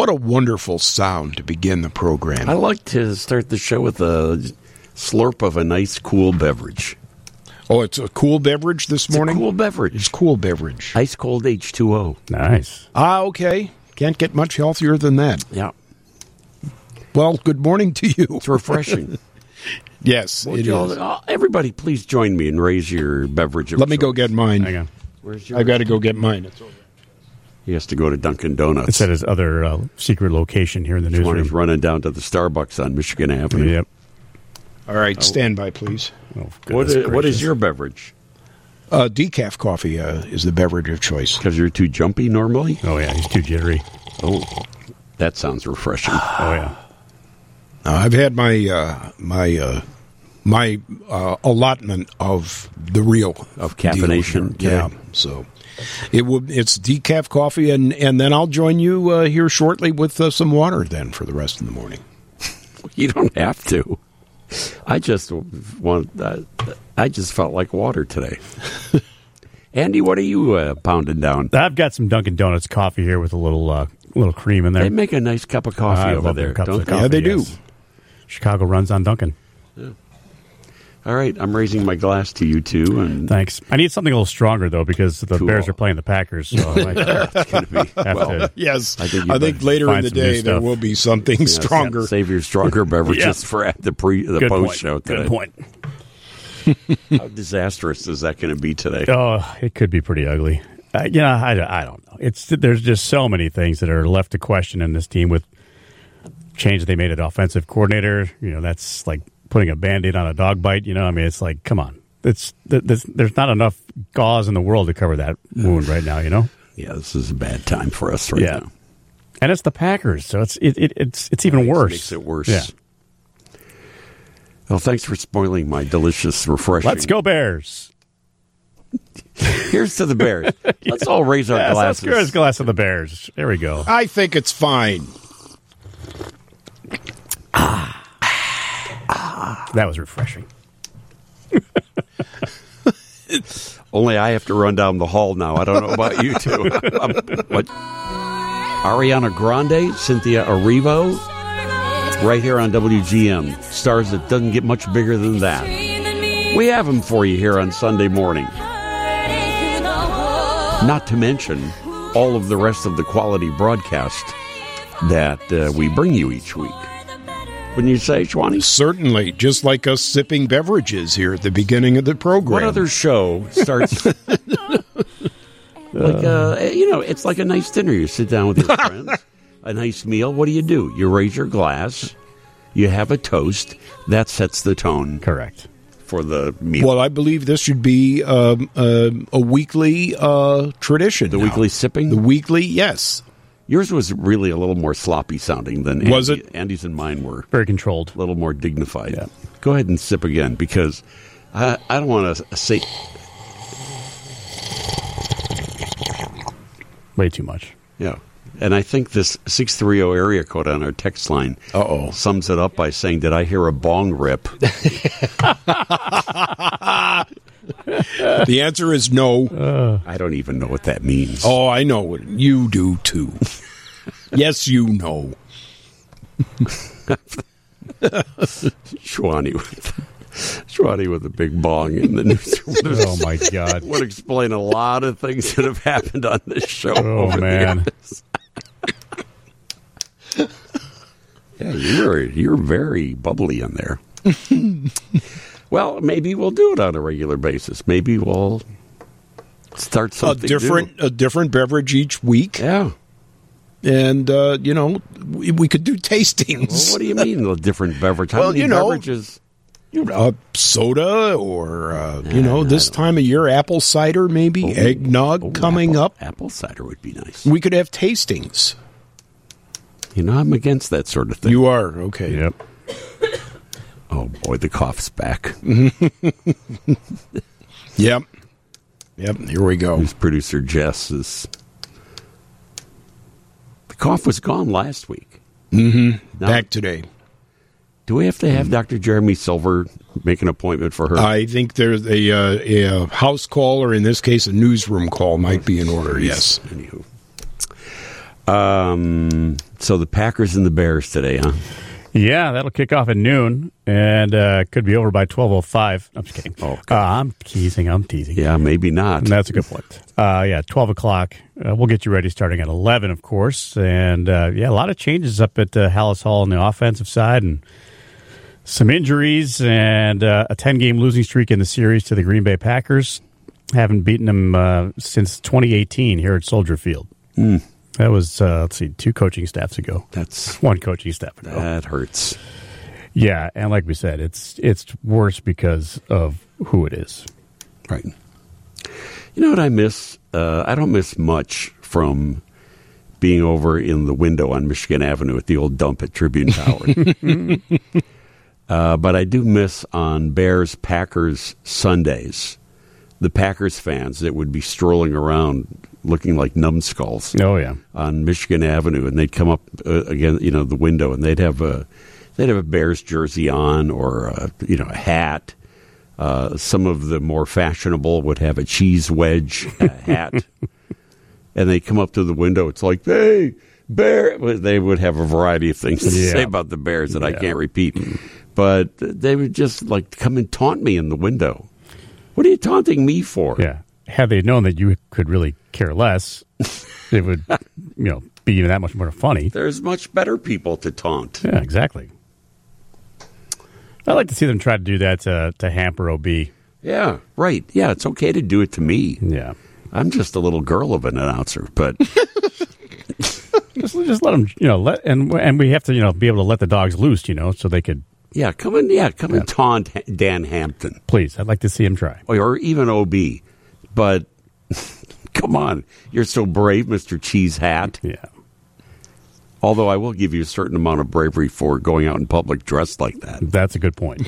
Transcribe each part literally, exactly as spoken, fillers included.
What a wonderful sound to begin the program. I like to start the show with a slurp of a nice, cool beverage. Oh, it's a cool beverage this It's morning? a cool beverage. It's cool beverage. Ice cold H two O. Nice. Ah, okay. Can't get much healthier than that. Yeah. Well, good morning to you. It's refreshing. Yes, Would it you all- is. uh, everybody, please join me and raise your beverage of Let me go choice. get mine. Hang on. Where's your? I've got to go get mine. It's over. He has to go to Dunkin' Donuts. It's at his other uh, secret location here in the One is newsroom. running down to the Starbucks on Michigan Avenue. Yep. All right, stand by, please. Oh, What goodness is, what gracious. is your beverage? Uh, decaf coffee uh, is the beverage of choice. Because you're too jumpy normally? Oh, yeah, he's too jittery. Oh, that sounds refreshing. Oh, yeah. Uh, I've had my uh, my uh, my uh, allotment of the real Of deal caffeination here. Yeah, today. so it will. It's decaf coffee, and, and then I'll join you uh, here shortly with uh, some water. Then for the rest of the morning. You don't have to. I just want. Uh, I just felt like water today. Andy, what are you uh, pounding down? I've got some Dunkin' Donuts coffee here with a little uh, little cream in there. They make a nice cup of coffee I over love their there. cups Don't of they? coffee, Yeah, they do. yes. Chicago runs on Dunkin'. All right, I'm raising my glass to you two, and Thanks. I need something a little stronger, though, because the Cool. Bears are playing the Packers. So I might it's going to be have well. to Yes, I I think think, you better later in find the some new day there stuff. will be something Yeah, stronger. Save your stronger beverages Yeah. for at the pre the Good post point. show today. Good point. How disastrous is that going to be today? Oh, it could be pretty ugly. Uh, you know, I, I don't know. It's there's just so many things that are left to question in this team with change they made at offensive coordinator. You know, that's like putting a Band-Aid on a dog bite. You know, I mean, it's like, come on. It's there's, there's not enough gauze in the world to cover that wound right now. You know. Yeah, this is a bad time for us right Yeah. now. And it's the Packers, so it's it, it it's it's even worse. Makes it worse. Yeah. Well, thanks for spoiling my delicious, refreshing. Let's go Bears. Here's to the Bears. Let's all raise our Yes, let's glasses. go. Let's glass of the Bears. There we go. I think it's fine. That was refreshing. Only I have to run down the hall now. I don't know about you two. Um, what? Ariana Grande, Cynthia Erivo, right here on W G M. Stars that doesn't get much bigger than that. We have them for you here on Sunday morning. Not to mention all of the rest of the quality broadcast that uh, we bring you each week. Wouldn't you say, Schwani? Certainly, just like us sipping beverages here at the beginning of the program. What other show starts like uh, you know? It's like a nice dinner. You sit down with your friends, a nice meal. What do you do? You raise your glass, you have a toast. That sets the tone Correct. for the meal. Well, I believe this should be um, uh, a weekly uh, tradition. the now. weekly sipping. The weekly, yes. Yours was really a little more sloppy sounding than Andy. Was it? Andy's and mine were Very controlled. a little more dignified. Yeah. Go ahead and sip again because I, I don't want to say. Way too much. Yeah. And I think this six three zero area code on our text line Uh-oh. sums it up by saying, did I hear a bong rip? The answer is no. I don't even know what that means. Oh, I know it. You do, too. Yes, you know. Schwani with, Schwani with a big bong in the newsroom. Oh, my God. Would explain a lot of things that have happened on this show. Oh, over the man. years. Yeah, you're you're very bubbly in there. Well, maybe we'll do it on a regular basis. Maybe we'll start A something different, new. a different beverage each week. Yeah. And, uh, you know, we, we could do tastings. Well, what do you mean a different beverage? How Well, many you know, beverages? Uh, soda or, uh, you Yeah, know, I this don't- time of year, apple cider maybe, Oh, eggnog oh, coming apple, up. Apple cider would be nice. We could have tastings. You know, I'm against that sort of thing. You are, okay. Yep. Oh, boy, the cough's back. Yep. Yep, here we go. Who's producer Jess is... The cough was gone last week. Mm-hmm. Now- Back today. Do we have to have Doctor Jeremy Silver make an appointment for her? I think there's a, uh, a house call, or in this case, a newsroom call might be in order, yes. Anywho. Um, so the Packers and the Bears today, huh? Yeah, that'll kick off at noon, and uh, could be over by twelve oh five. I'm just kidding. Oh, uh, I'm teasing. I'm teasing. Yeah, maybe not. That's a good point. Uh, yeah, twelve o'clock. Uh, we'll get you ready starting at eleven, of course. And, uh, yeah, a lot of changes up at uh, Hallis Hall on the offensive side, and some injuries, and uh, a ten-game losing streak in the series to the Green Bay Packers. Haven't beaten them uh, since twenty eighteen here at Soldier Field. Mm. That was, uh, let's see, two coaching staffs ago. That's one coaching staff ago. That hurts. Yeah, and like we said, it's it's worse because of who it is. Right. You know what I miss? Uh, I don't miss much from being over in the window on Michigan Avenue at the old dump at Tribune Tower. uh, but I do miss on Bears-Packers Sundays, the Packers fans that would be strolling around looking like numbskulls. Oh yeah, on Michigan Avenue, and they'd come up uh, again, you know, the window, and they'd have a they'd have a Bears jersey on, or a, you know, a hat. Uh, some of the more fashionable would have a cheese wedge uh, hat, and they come up to the window. It's like, hey, Bear. They would have a variety of things to yeah. say about the Bears that yeah. I can't repeat, but they would just like come and taunt me in the window. What are you taunting me for? Yeah. Had they known that you could really care less, it would, you know, be even that much more funny. There's much better people to taunt. Yeah, exactly. I like to see them try to do that to, to hamper O B. Yeah, right. Yeah, it's okay to do it to me. Yeah. I'm just a little girl of an announcer, but just, just let them, you know, let and and we have to, you know, be able to let the dogs loose, you know, so they could. Yeah, come and yeah, come yeah. and taunt Dan Hampton. Please, I'd like to see him try, or even O B. But come on, you're so brave, Mister Cheese Hat. Yeah. Although I will give you a certain amount of bravery for going out in public dressed like that. That's a good point.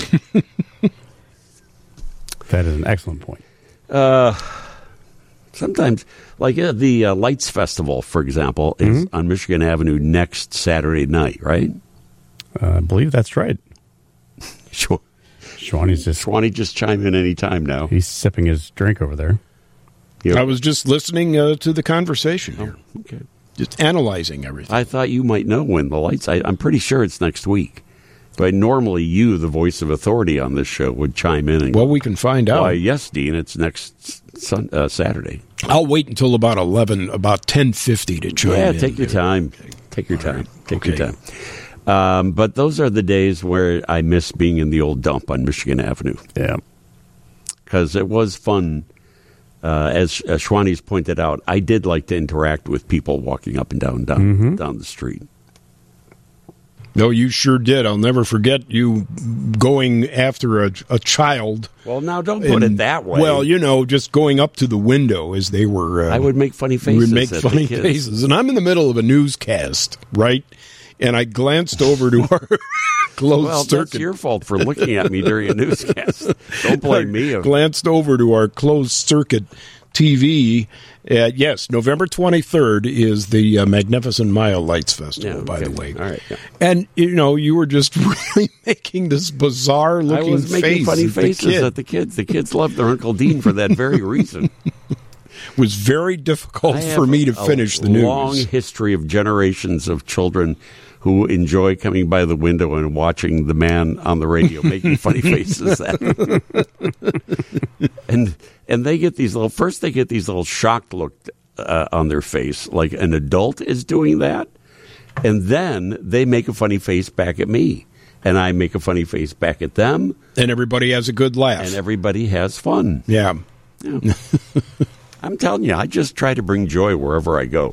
That is an excellent point. Uh, sometimes, like uh, the uh, Lights Festival, for example, is mm-hmm. on Michigan Avenue next Saturday night, right? Uh, I believe that's right. Sure. Schwaney's just Schwaney just chime in any time now. He's sipping his drink over there. Yep. I was just listening uh, to the conversation here. Oh, okay. Just analyzing everything. I thought you might know when the lights. I, I'm pretty sure it's next week. But normally you, the voice of authority on this show, would chime in. And well, we can find out. Why, yes, Dean, it's next sun, uh, Saturday. I'll wait until about eleven, about ten fifty to chime yeah, in. Yeah, take your time. Okay. Take your time. Right. Take okay. your time. Um, but those are the days where I miss being in the old dump on Michigan Avenue. Yeah. Because it was fun. Uh, as, as Schwaney's pointed out, I did like to interact with people walking up and down down, mm-hmm. down the street. No, you sure did. I'll never forget you going after a, a child. Well, now don't put and, it that way. Well, you know, just going up to the window as they were. Uh, I would make funny faces. Would make at funny the kids. faces, and I'm in the middle of a newscast, right? And I glanced over to our closed well, circuit. That's your fault for looking at me during a newscast. Don't blame me. I glanced over to our closed circuit T V. Uh, yes, November twenty-third is the uh, Magnificent Mile Lights Festival, yeah, by okay. the way. All right. Yeah. And, you know, you were just really making this bizarre-looking face. I was making face funny at faces the kid. at the kids. The kids loved their Uncle Dean for that very reason. It was very difficult for me to finish the news. A long history of generations of children who enjoy coming by the window and watching the man on the radio making funny faces at them. and and they get these little first they get these little shocked look uh, on their face, like an adult is doing that, and then they make a funny face back at me, and I make a funny face back at them, and everybody has a good laugh, and everybody has fun. Yeah, yeah. I'm telling you, I just try to bring joy wherever I go.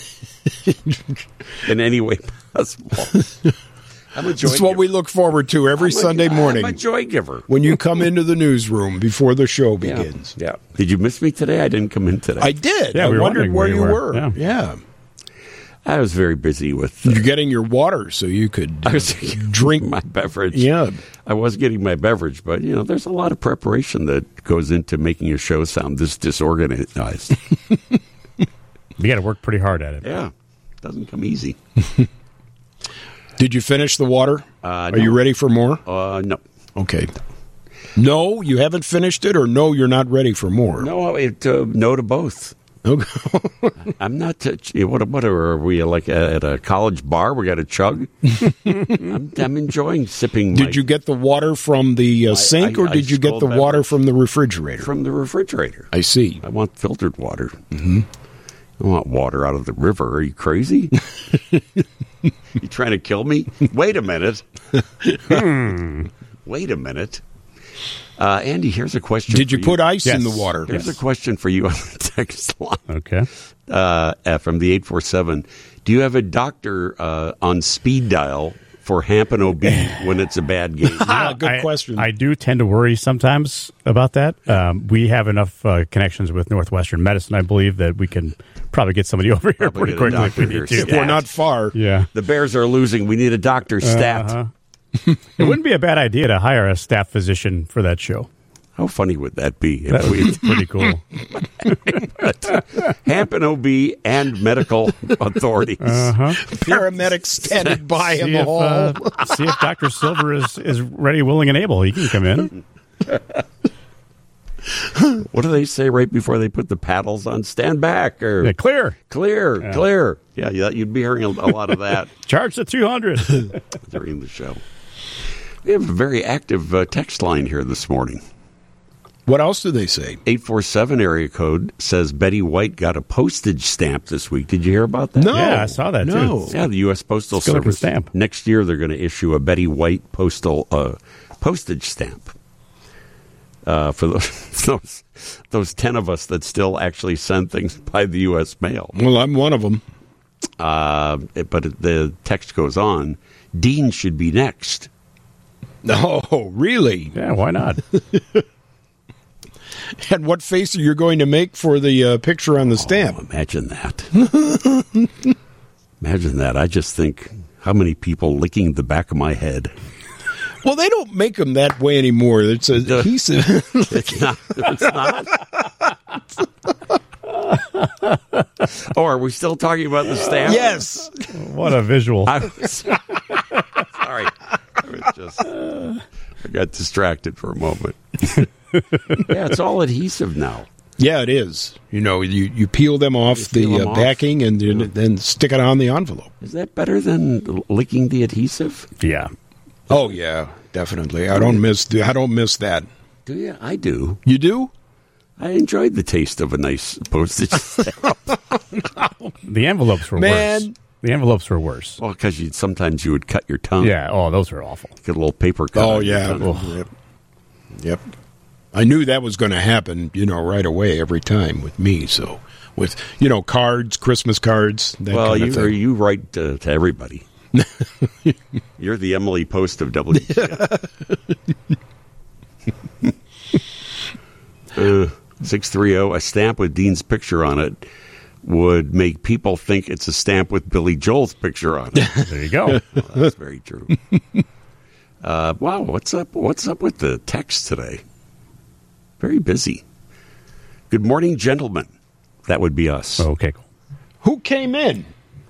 In any way possible. I'm a joy This is what giver. we look forward to every I'm a, Sunday morning. I'm a joy giver. When you come into the newsroom before the show begins. Yeah. yeah. Did you miss me today? I didn't come in today. I did. Yeah, I we were wondered where, where you you were. were. Yeah. yeah. I was very busy with... Uh, You're getting your water so you could I was drink my beverage. Yeah. I was getting my beverage, but, you know, there's a lot of preparation that goes into making a show sound this disorganized. You got to work pretty hard at it. Yeah. Doesn't come easy. Did you finish the water? Uh, Are no. you ready for more? Uh, no. Okay. No, you haven't finished it, or no, you're not ready for more? No, it, uh, no to both. I'm not. T- what? What are we like at a college bar? We got a chug. I'm, I'm enjoying sipping. Did my, you get the water from the uh, sink, I- or I did you get scrolled the back water from the refrigerator? from the refrigerator? I see. I want filtered water. Mm-hmm. I don't want water out of the river. Are you crazy? You trying to kill me? Wait a minute. hmm. Wait a minute. Uh, Andy, here's a question. Did for you put ice Yes. in the water? Here's Yes. a question for you on the text line. Okay. Uh, uh, from the eight four seven. Do you have a doctor uh, on speed dial for Hampton O B when it's a bad game? Ah, good I, question. I do tend to worry sometimes about that. Um, we have enough uh, connections with Northwestern Medicine, I believe, that we can probably get somebody over here Probably pretty get a quickly if we doctor need here. to. We're not far. Yeah. The Bears are losing. We need a doctor stat. Uh-huh. It wouldn't be a bad idea to hire a staff physician for that show. How funny would that be? If That would we be pretty cool. Hampton O B and medical authorities. Uh-huh. Paramedics standing by in See the if, hall. uh, see if Doctor Silver is, is ready, willing, and able. He can come in. What do they say right before they put the paddles on? Stand back or Yeah, clear. clear, Yeah. clear. Yeah, yeah, you'd be hearing a, a lot of that Charge the two hundred. during the show. We have a very active uh, text line here this morning. What else do they say? eight four seven area code says Betty White got a postage stamp this week. Did you hear about that? No. Yeah, I saw that, no. too. Yeah, the U S. Postal Still looking Service. stamp. Next year, they're going to issue a Betty White postal uh, postage stamp uh, for those, those those ten of us that still actually send things by the U S mail. Well, I'm one of them. Uh, it- but the text goes on. Dean should be next. Oh, really? Yeah, why not? And what face are you going to make for the uh, picture on the stamp? Oh, imagine that. Imagine that. I just think how many people licking the back of my head. Well, they don't make them that way anymore. It's adhesive. It's not. It's not. Oh, are we still talking about the stamp? Yes. What a visual. I was, sorry. I was just I got distracted for a moment. Yeah, it's all adhesive now. Yeah, it is. You know, you, you peel them off You peel the them uh, off. backing and then, then stick it on the envelope. Is that better than licking the adhesive? Yeah. Oh yeah, definitely. I don't miss. I don't miss that. Do you? I do. You do? I enjoyed the taste of a nice postage stamp. The envelopes were Man. worse. The envelopes were worse. Well, because you sometimes you would cut your tongue. Yeah. Oh, those were awful. Get a little paper cut. Oh on your yeah. tongue. Yep. Yep. I knew that was going to happen. You know, right away every time with me. So with you know cards, Christmas cards. That Well, kind you of thing. you write to, to everybody. You're the Emily Post of W G N. uh, six three zero, a stamp with Dean's picture on it would make people think it's a stamp with Billy Joel's picture on it. There you go. Well, that's very true. Uh, wow, what's up? What's up with the text today? Very busy. Good morning, gentlemen. That would be us. Okay, cool. Who came in?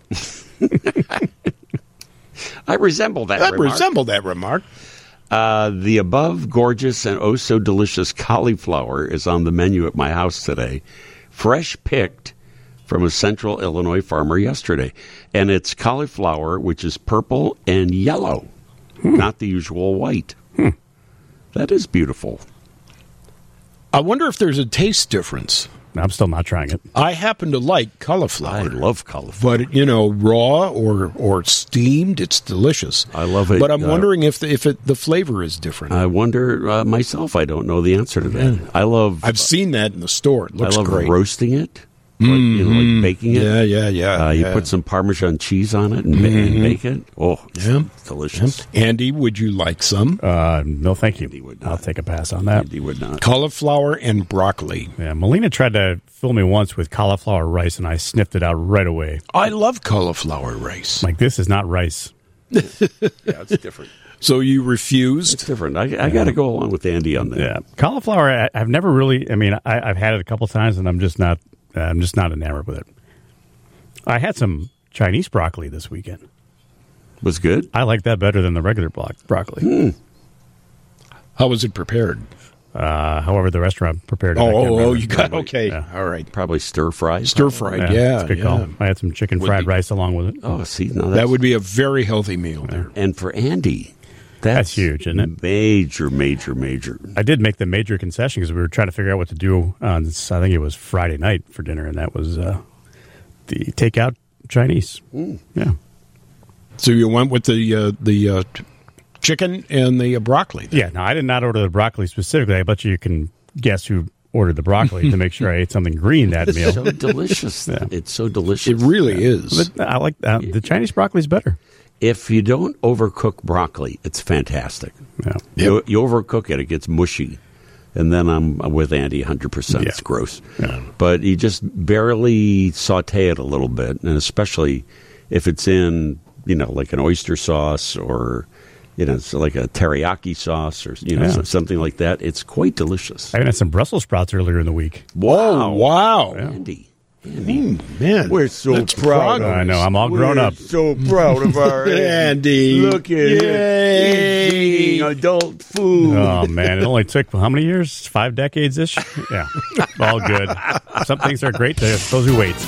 I resemble that. That remark. resembled that remark. Uh, the above gorgeous and oh so delicious cauliflower is on the menu at my house today. Fresh picked from a central Illinois farmer yesterday. And it's cauliflower, which is purple and yellow, hmm. not the usual white. Hmm. That is beautiful. I wonder if there's a taste difference. I'm still not trying it. I happen to like cauliflower. I love cauliflower. But, you know, raw or or steamed, it's delicious. I love it. But I'm Uh, wondering if the, if it, the flavor is different. I wonder uh, myself. I don't know the answer to that. I love. I've seen that in the store. It looks I love great. roasting it. Like, you know, like baking it. Yeah, yeah, yeah. Uh, you yeah. put some Parmesan cheese on it and, ba- and bake it. Oh, it's Yeah. delicious. Andy, would you like some? Uh, no, thank you. He would not. I'll take a pass on that. Andy would not. Cauliflower and broccoli. Yeah, Melina tried to fool me once with cauliflower rice, and I sniffed it out right away. I love cauliflower rice. Like, this is not rice. Yeah, it's different. So you refused? It's different. I, I got to go along with Andy on that. Yeah, cauliflower. I, I've never really. I mean, I, I've had it a couple times, and I'm just not. I'm just not enamored with it. I had some Chinese broccoli this weekend. Was good. I like that better than the regular blo- broccoli. How was it prepared? Uh, however, the restaurant prepared it. I Oh, can't oh, oh, remember. you got Probably, okay. yeah. All right. Probably stir fried. Stir fried, yeah. That's a good yeah. call. I had some chicken Would fried be- rice along with it. Oh, see, now that's, That would be a very healthy meal there. and for Andy, that's, That's huge, isn't it? Major, major, major. I did make the major concession because we were trying to figure out what to do on this, I think it was Friday night for dinner, and that was uh, the takeout Chinese. Mm. Yeah. So you went with the uh, the uh, t- chicken and the uh, broccoli. then. Yeah, no, I did not order the broccoli specifically. I bet you you can guess who ordered the broccoli to make sure I ate something green that meal. It's so delicious. Yeah. It's so delicious. It really is. But I like uh, the Chinese broccoli's better. If you don't overcook broccoli, it's fantastic. Yeah. You, you overcook it, it gets mushy. And then I'm with Andy one hundred percent. Yeah. It's gross. Yeah. But you just barely saute it a little bit, and especially if it's in, you know, like an oyster sauce or, you know, it's like a teriyaki sauce or, you know, Yeah. so- something like that. It's quite delicious. I even had some Brussels sprouts earlier in the week. Oh, wow. Andy. Andy. Mm, man. We're so That's proud. progress. I know, I'm all grown We're up. so proud of our Andy. Look at Yay. him. He's eating adult food. Oh, man. It only took how many years? Five decades ish? Yeah. All good. Some things are great to those who wait.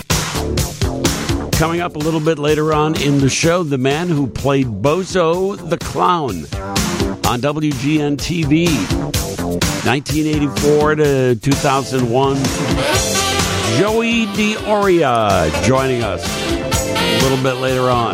Coming up a little bit later on in the show, the man who played Bozo the Clown on W G N T V, nineteen eighty-four to two thousand one. Joey DiOria joining us a little bit later on.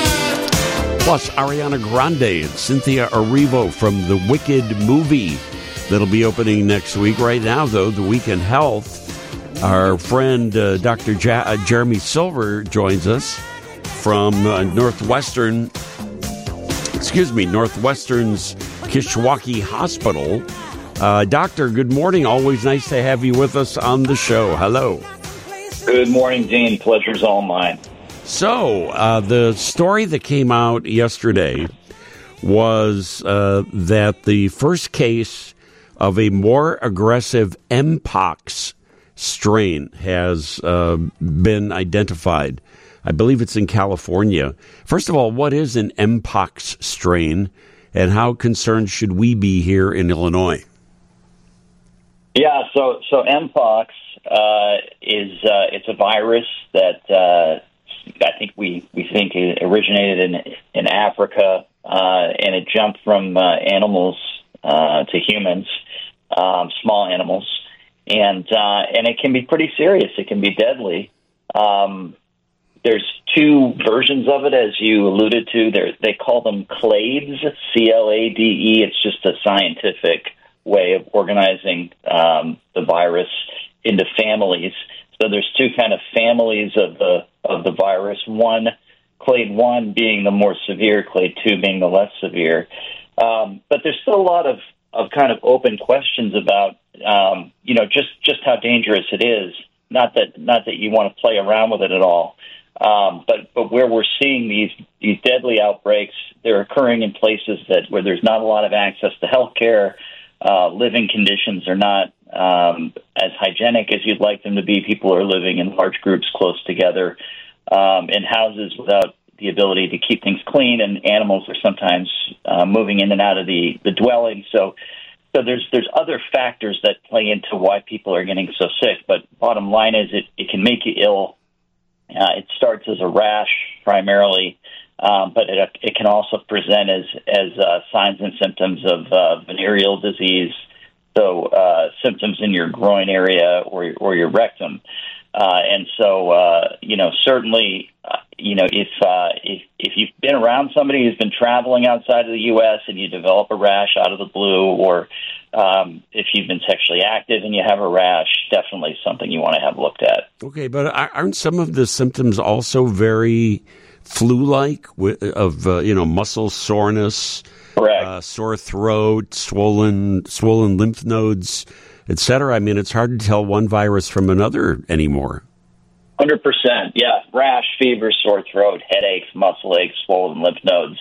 Plus, Ariana Grande and Cynthia Erivo from the Wicked movie that'll be opening next week. Right now, though, the Week in Health, our friend uh, Doctor Ja- uh, Jeremy Silver joins us from uh, Northwestern, excuse me, Northwestern's Kishwaukee Hospital. Uh, doctor, good morning. Always nice to have you with us on the show. Hello. Good morning, Dean. Pleasure's all mine. So, uh, the story that came out yesterday was uh, that the first case of a more aggressive Mpox strain has uh, been identified. I believe it's in California. First of all, what is an Mpox strain, and how concerned should we be here in Illinois? Yeah, so so Mpox uh, is uh, it's a virus that uh, I think we, we think it originated in in Africa, uh, and it jumped from uh, animals uh, to humans, um, small animals, and uh, and it can be pretty serious. It can be deadly. Um, there's two versions of it, as you alluded to. There, they call them clades, C L A D E. It's just a scientific way of organizing um, the virus into families. So there's two kind of families of the of the virus. One, clade one being the more severe, clade two being the less severe. Um, but there's still a lot of, of kind of open questions about um, you know just, just how dangerous it is. Not that not that you want to play around with it at all. Um, but but where we're seeing these these deadly outbreaks, they're occurring in places that where there's not a lot of access to health care. Uh, living conditions are not um, as hygienic as you'd like them to be. People are living in large groups close together um, in houses without the ability to keep things clean, and animals are sometimes uh, moving in and out of the, the dwelling. So, so there's there's other factors that play into why people are getting so sick. But bottom line is it, it can make you ill. Uh, it starts as a rash primarily. Um, but it, it can also present as as uh, signs and symptoms of uh, venereal disease, so uh, symptoms in your groin area or or your rectum, uh, and so uh, you know certainly uh, you know if uh, if if you've been around somebody who's been traveling outside of the U S and you develop a rash out of the blue, or um, if you've been sexually active and you have a rash, definitely something you want to have looked at. Okay, but aren't some of the symptoms also very flu-like, of uh, you know muscle soreness, Correct. Uh, sore throat, swollen swollen lymph nodes, et cetera? I mean, it's hard to tell one virus from another anymore. one hundred percent, yeah. Rash, fever, sore throat, headaches, muscle aches, swollen lymph nodes.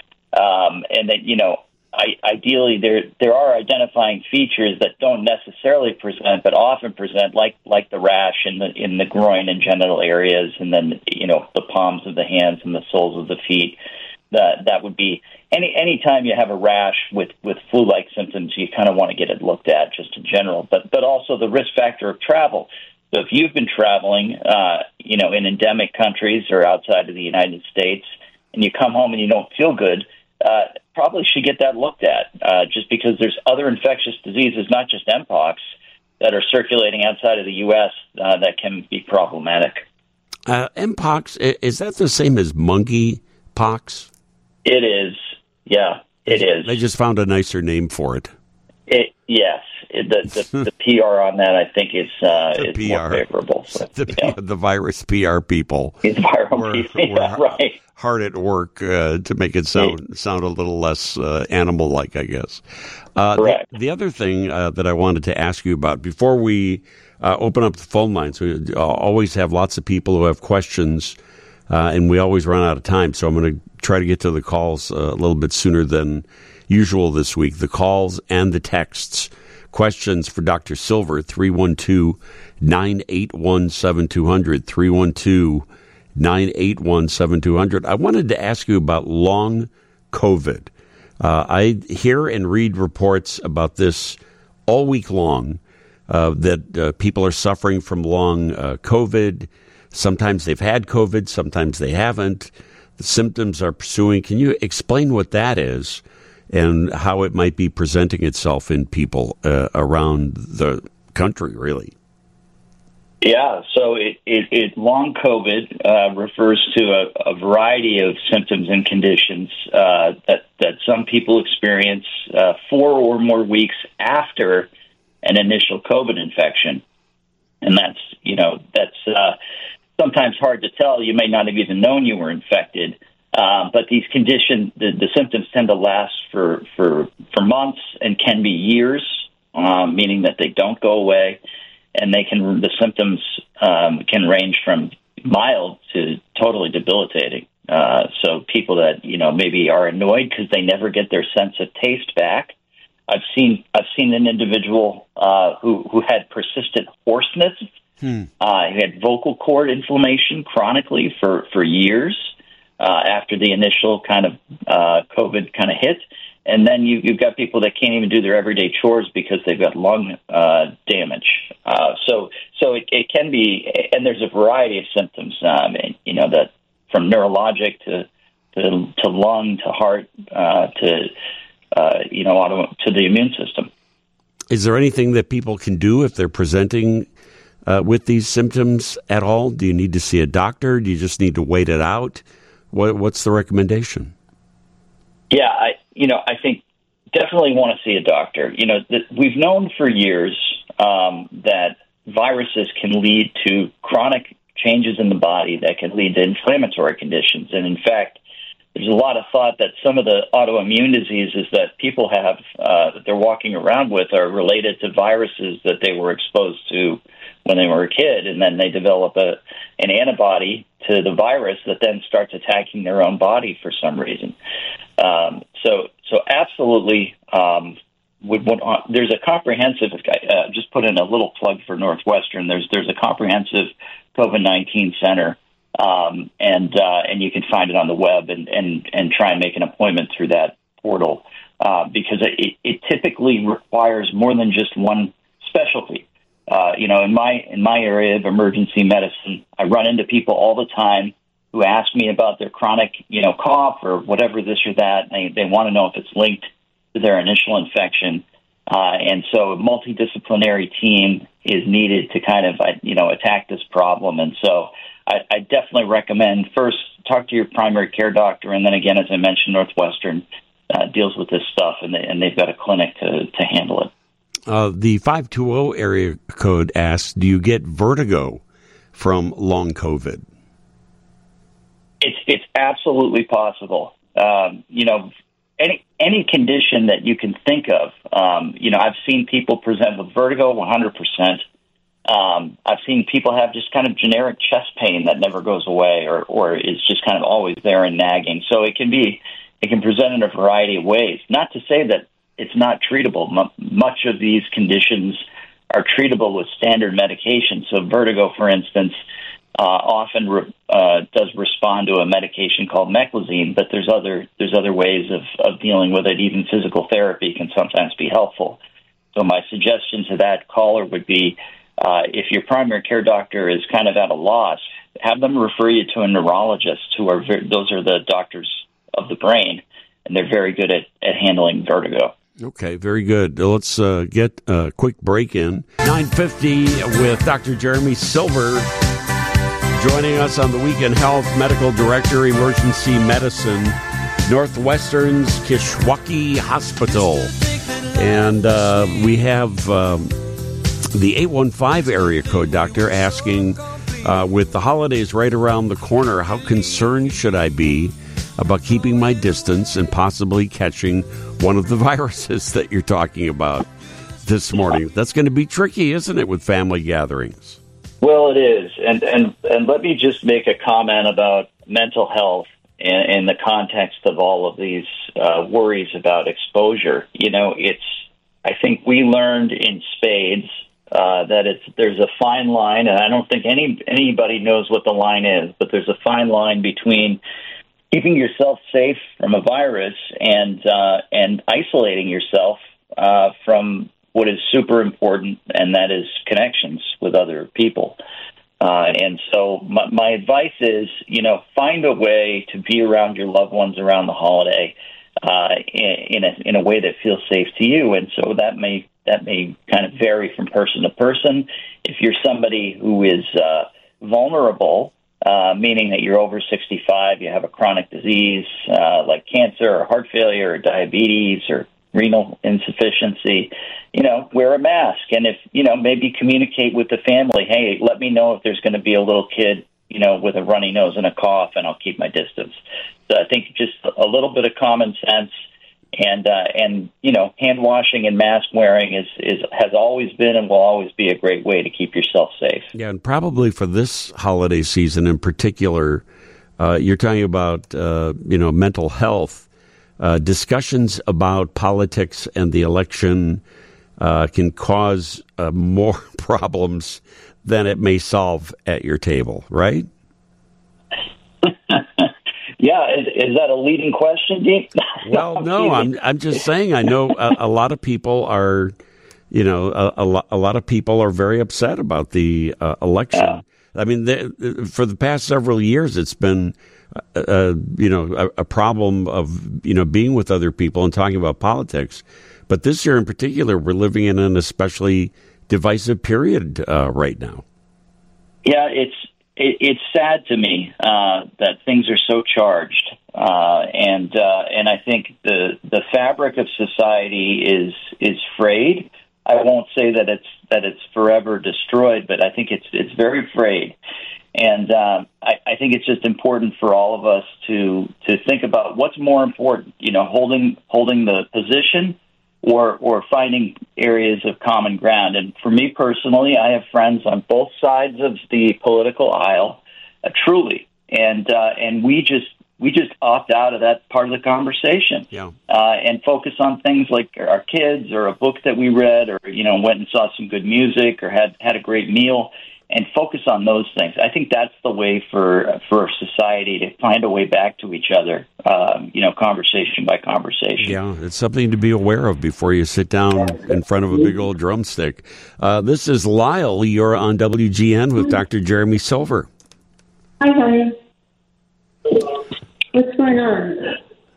Um, and that, you know, I, ideally there there are identifying features that don't necessarily present, but often present, like like the rash in the in the groin and genital areas, and then you know the palms of the hands and the soles of the feet. That that would be any anytime you have a rash with, with flu-like symptoms, you kind of want to get it looked at just in general, but but also the risk factor of travel. So if you've been traveling, uh, you know, in endemic countries or outside of the United States, and you come home and you don't feel good, uh, probably should get that looked at, uh, just because there's other infectious diseases, not just Mpox, that are circulating outside of the U S uh, that can be problematic. Uh, Mpox, is that the same as monkeypox? It is. Yeah, it is. They just found a nicer name for it. It, yes. It, the, the, the P R on that, I think, is, uh, is P R. more favorable. So, the, yeah. the virus P R people. It's viral were, people. Yeah, were right. hard at work uh, to make it sound sound a little less uh, animal-like, I guess. Uh, Correct. The, the other thing uh, that I wanted to ask you about, before we uh, open up the phone lines, we uh, always have lots of people who have questions, uh, and we always run out of time, so I'm going to try to get to the calls uh, a little bit sooner than usual this week. The calls and the texts. Questions for Doctor Silver, three one two, nine eight one, seven two zero zero, three one two, nine eight one, seven two zero zero. I wanted to ask you about long COVID. Uh, I hear and read reports about this all week long, uh, that uh, people are suffering from long uh, COVID. Sometimes they've had COVID, sometimes they haven't. The symptoms are pursuing. Can you explain what that is and how it might be presenting itself in people uh, around the country, really? Yeah, so it, it, it long COVID uh, refers to a, a variety of symptoms and conditions uh, that, that some people experience uh, four or more weeks after an initial COVID infection. And that's, you know, that's uh, sometimes hard to tell. You may not have even known you were infected. Uh, but these conditions, the, the symptoms tend to last for, for, for months and can be years, um, meaning that they don't go away. And they can, the symptoms um, can range from mild to totally debilitating. Uh, so people that, you know, maybe are annoyed because they never get their sense of taste back. I've seen, I've seen an individual uh, who, who had persistent hoarseness. Hmm. Uh, he had vocal cord inflammation chronically for, for years. Uh, after the initial kind of uh, COVID kind of hit. And then you, you've got people that can't even do their everyday chores because they've got lung uh, damage. Uh, so so it, it can be, and there's a variety of symptoms, um, and, you know, that from neurologic to to, to lung to heart uh, to, uh, you know, auto, to the immune system. Is there anything that people can do if they're presenting uh, with these symptoms at all? Do you need to see a doctor? Do you just need to wait it out? What, what's the recommendation? Yeah, I you know I think definitely want to see a doctor. You know, th- we've known for years um, that viruses can lead to chronic changes in the body that can lead to inflammatory conditions. And in fact, there's a lot of thought that some of the autoimmune diseases that people have uh, that they're walking around with are related to viruses that they were exposed to when they were a kid, and then they develop a an antibody to the virus that then starts attacking their own body for some reason. Um, so, so absolutely, um, would want, uh, there's a comprehensive. Uh, just put in a little plug for Northwestern. There's there's a comprehensive COVID nineteen center, um, and uh, and you can find it on the web and, and, and try and make an appointment through that portal uh, because it, it typically requires more than just one specialty. Uh, you know, in my in my area of emergency medicine, I run into people all the time who ask me about their chronic, you know, cough or whatever, this or that. They they want to know if it's linked to their initial infection, uh, and so a multidisciplinary team is needed to kind of, you know, attack this problem. And so I, I definitely recommend first talk to your primary care doctor, and then again, as I mentioned, Northwestern uh, deals with this stuff, and they, and they've got a clinic to to handle it. Uh, the five two zero area code asks, do you get vertigo from long COVID? It's it's absolutely possible. Um, you know, any any condition that you can think of. Um, you know, I've seen people present with vertigo one hundred percent. Um, I've seen people have just kind of generic chest pain that never goes away or, or is just kind of always there and nagging. So it can be, it can present in a variety of ways. Not to say that it's not treatable. M- much of these conditions are treatable with standard medication. So vertigo, for instance, uh, often re- uh, does respond to a medication called meclizine, but there's other there's other ways of, of dealing with it. Even physical therapy can sometimes be helpful. So my suggestion to that caller would be, uh, if your primary care doctor is kind of at a loss, have them refer you to a neurologist who are very, those are the doctors of the brain, and they're very good at, at handling vertigo. Okay, very good. Let's uh, get a quick break in. nine fifty with Doctor Jeremy Silver joining us on the Weekend Health, Medical Director, Emergency Medicine, Northwestern's Kishwaukee Hospital. And uh, we have um, the eight one five area code doctor asking, uh, with the holidays right around the corner, how concerned should I be about keeping my distance and possibly catching one of the viruses that you're talking about this morning? That's going to be tricky, isn't it, with family gatherings? Well, it is. And and, and let me just make a comment about mental health in, in the context of all of these uh, worries about exposure. You know, it's, I think we learned in spades uh, that it's there's a fine line, and I don't think any anybody knows what the line is, but there's a fine line between keeping yourself safe from a virus and uh, and isolating yourself uh, from what is super important, and that is connections with other people. Uh, and so my, my advice is, you know, find a way to be around your loved ones around the holiday uh, in, in a in a way that feels safe to you. And so that may that may kind of vary from person to person. If you're somebody who is uh, vulnerable, Uh, meaning that you're over sixty-five, you have a chronic disease uh, like cancer or heart failure or diabetes or renal insufficiency, you know, wear a mask. And if, you know, maybe communicate with the family, hey, let me know if there's going to be a little kid, you know, with a runny nose and a cough, and I'll keep my distance. So I think just a little bit of common sense and, uh, and you know, hand washing and mask wearing is, is has always been and will always be a great way to keep yourself safe. Yeah, and probably for this holiday season in particular, uh, you're talking about, uh, you know, mental health. Uh, discussions about politics and the election uh, can cause uh, more problems than it may solve at your table, right? Yeah, is, is that a leading question, Dean? Well, no, I'm I'm just saying. I know a, a lot of people are, you know, a, a, lot, a lot of people are very upset about the uh, election. Yeah. I mean, the, for the past several years, it's been, uh, you know, a, a problem of, you know, being with other people and talking about politics. But this year in particular, we're living in an especially divisive period uh, right now. Yeah, it's it, it's sad to me uh, that things are so charged, uh, and uh, and I think the the fabric of society is is frayed. I won't say that it's that it's forever destroyed, but I think it's it's very frayed. And uh, I, I think it's just important for all of us to to think about what's more important, you know, holding holding the position or or finding areas of common ground. And for me personally, I have friends on both sides of the political aisle, uh, truly, and uh, and we just we just opt out of that part of the conversation, yeah. uh, and focus on things like our kids or a book that we read, or you know went and saw some good music or had had a great meal. And focus on those things. I think that's the way for for society to find a way back to each other, um, you know, conversation by conversation. Yeah, it's something to be aware of before you sit down in front of a big old drumstick. Uh, this is Lyle. You're on W G N with Doctor Jeremy Silver. Hi, honey. What's going on?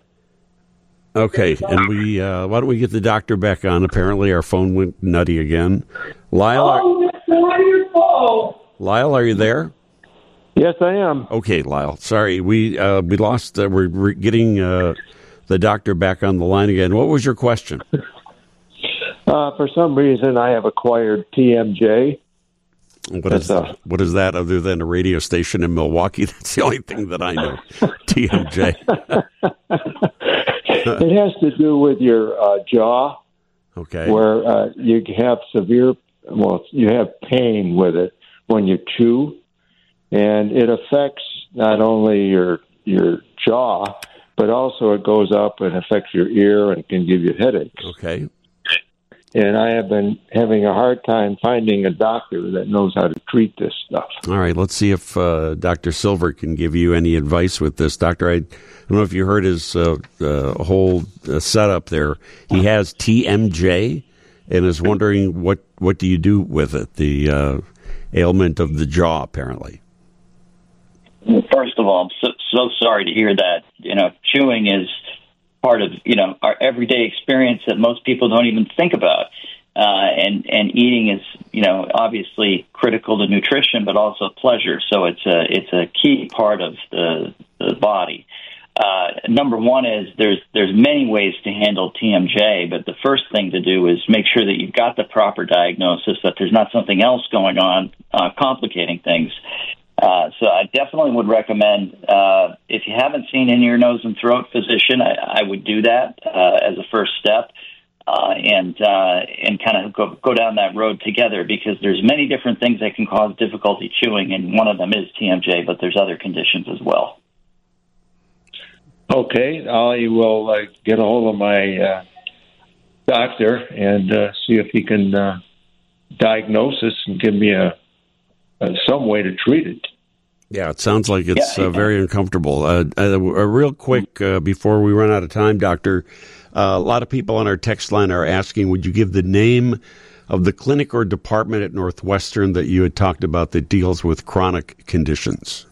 Okay, and we uh, why don't we get the doctor back on? Apparently our phone went nutty again. Lyle, are, oh, that's wonderful. Lyle, are you there? Yes, I am. Okay, Lyle. Sorry, we uh, we lost. Uh, we're, we're getting uh, the doctor back on the line again. What was your question? Uh, for some reason, I have acquired T M J. What is that? What is that other than a radio station in Milwaukee? That's the only thing that I know. T M J. It has to do with your uh, jaw, okay, where uh, you have severe, well, you have pain with it when you chew, and it affects not only your your jaw, but also it goes up and affects your ear and can give you headaches. Okay. and I have been having a hard time finding a doctor that knows how to treat this stuff. All right, let's see if uh, Doctor Silver can give you any advice with this. Doctor, I don't know if you heard his uh, uh, whole uh, setup there. He has T M J and is wondering what, what do you do with it, the uh, ailment of the jaw, apparently. Well, first of all, I'm so, so sorry to hear that. You know, chewing is part of, you know, our everyday experience that most people don't even think about. Uh, and, and eating is, you know, obviously critical to nutrition, but also pleasure. So it's a, it's a key part of the, the body. Uh, number one is there's, there's many ways to handle T M J, but the first thing to do is make sure that you've got the proper diagnosis, that there's not something else going on, uh, complicating things. Uh, so I definitely would recommend, uh, if you haven't seen an ear, nose, and throat physician, I, I would do that uh, as a first step, uh, and uh, and kind of go, go down that road together, because there's many different things that can cause difficulty chewing, and one of them is T M J, but there's other conditions as well. Okay, I will uh, get a hold of my uh, doctor and uh, see if he can uh, diagnose this and give me a, a some way to treat it. Yeah, it sounds like it's Yeah, uh, very uncomfortable. Uh, uh, uh, real quick, uh, before we run out of time, Doctor, uh, a lot of people on our text line are asking, would you give the name of the clinic or department at Northwestern that you had talked about that deals with chronic conditions?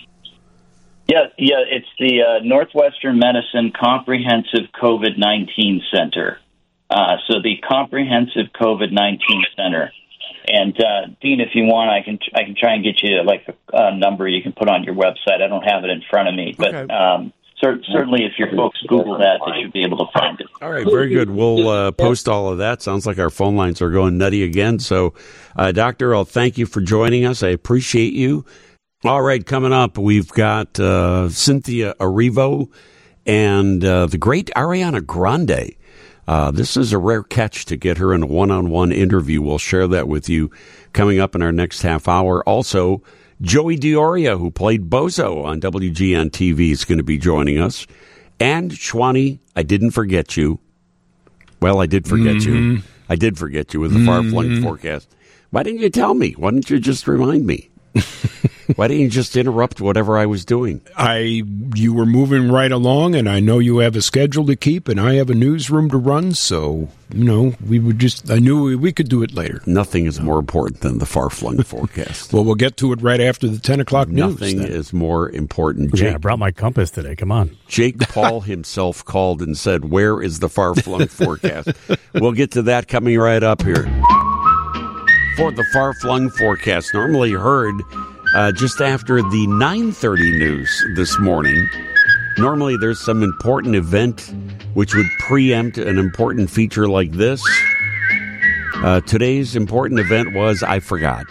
Yeah, yeah, it's the uh, Northwestern Medicine Comprehensive COVID nineteen Center. Uh, so the Comprehensive COVID nineteen Center. And uh, Dean, if you want, I can I can try and get you like a, a number you can put on your website. I don't have it in front of me, but okay. um, cer- certainly if your folks Google that, they should be able to find it. All right, very good. We'll uh, post all of that. Sounds like our phone lines are going nutty again. So, uh, Doctor, I'll thank you for joining us. I appreciate you. All right, coming up, we've got uh, Cynthia Erivo and uh, the great Ariana Grande. Uh, this is a rare catch to get her in a one-on-one interview. We'll share that with you coming up in our next half hour. Also, Joey Dioria, who played Bozo on W G N T V, is going to be joining us. And Shwani, I didn't forget you. Well, I did forget Mm-hmm. you. I did forget you with the far-flung Mm-hmm. forecast. Why didn't you tell me? Why didn't you just remind me? Why didn't you just interrupt whatever I was doing? I you were moving right along, and I know you have a schedule to keep, and I have a newsroom to run. So you know, we would just I knew we, we could do it later. Nothing is more important than the far-flung forecast. Well, we'll get to it right after the ten o'clock news. Nothing then. is more important. Yeah, I Jake, brought my compass today. Come on. Jake Paul himself called and said, "Where is the far-flung forecast?" We'll get to that coming right up here. For the far-flung forecast, normally heard uh, just after the nine thirty news this morning. Normally there's some important event which would preempt an important feature like this. Uh, today's important event was I forgot.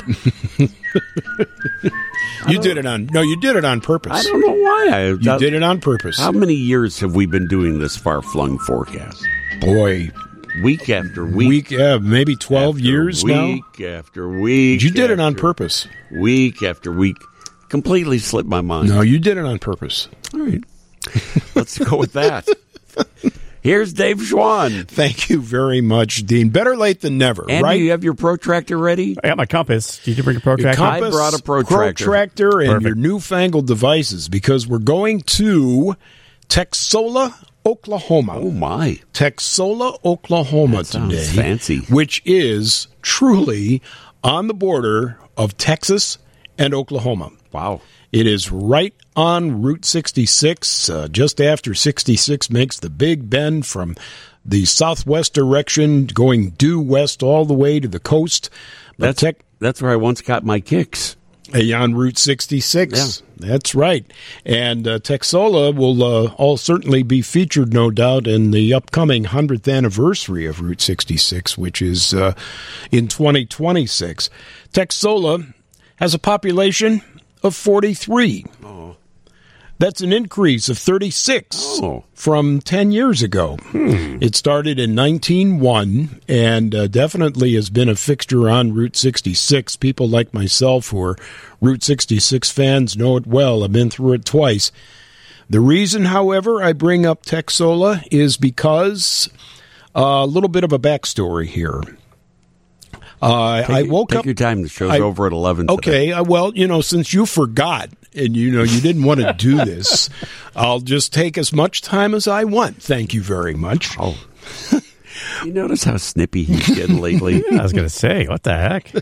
You did it on no, you did it on purpose. I don't know why. I, You that- did it on purpose. How many years have we been doing this far-flung forecast? Boy, Week after week. week, yeah, maybe twelve after years now. Week after week. You did it on after purpose. Week after week. Completely slipped my mind. No, you did it on purpose. All right. Let's go with that. Here's Dave Schwann. Thank you very much, Dean. Better late than never, Andy, right? you have your protractor ready? I got my compass. Did you bring a Your protractor? com- compass, brought a protractor. protractor, and Perfect. your newfangled devices, because we're going to Texola, Oklahoma. Oh, my. Texola, Oklahoma That sounds today, fancy. which is truly on the border of Texas and Oklahoma. Wow. It is right on Route sixty-six, uh, just after sixty-six makes the big bend from the southwest direction, going due west all the way to the coast. But That's, tech, that's where I once got my kicks. uh, on Route sixty-six. That's right. And uh, Texola will uh, all certainly be featured, no doubt, in the upcoming hundredth anniversary of Route sixty-six, which is uh, in twenty twenty-six. Texola has a population of forty-three. Oh. That's an increase of thirty-six Oh. from ten years ago. It started in nineteen oh one and uh, definitely has been a fixture on Route sixty-six. People like myself who are Route sixty-six fans know it well. I've been through it twice. The reason, however, I bring up Texola is because A little bit of a backstory here. Uh, I woke take up. Take your time. The show's I, over at eleven. Okay. Uh, well, you know, since you forgot and you know you didn't want to do this, I'll just take as much time as I want. Thank you very much. Oh. You notice how snippy he's getting lately? I was going to say, what the heck?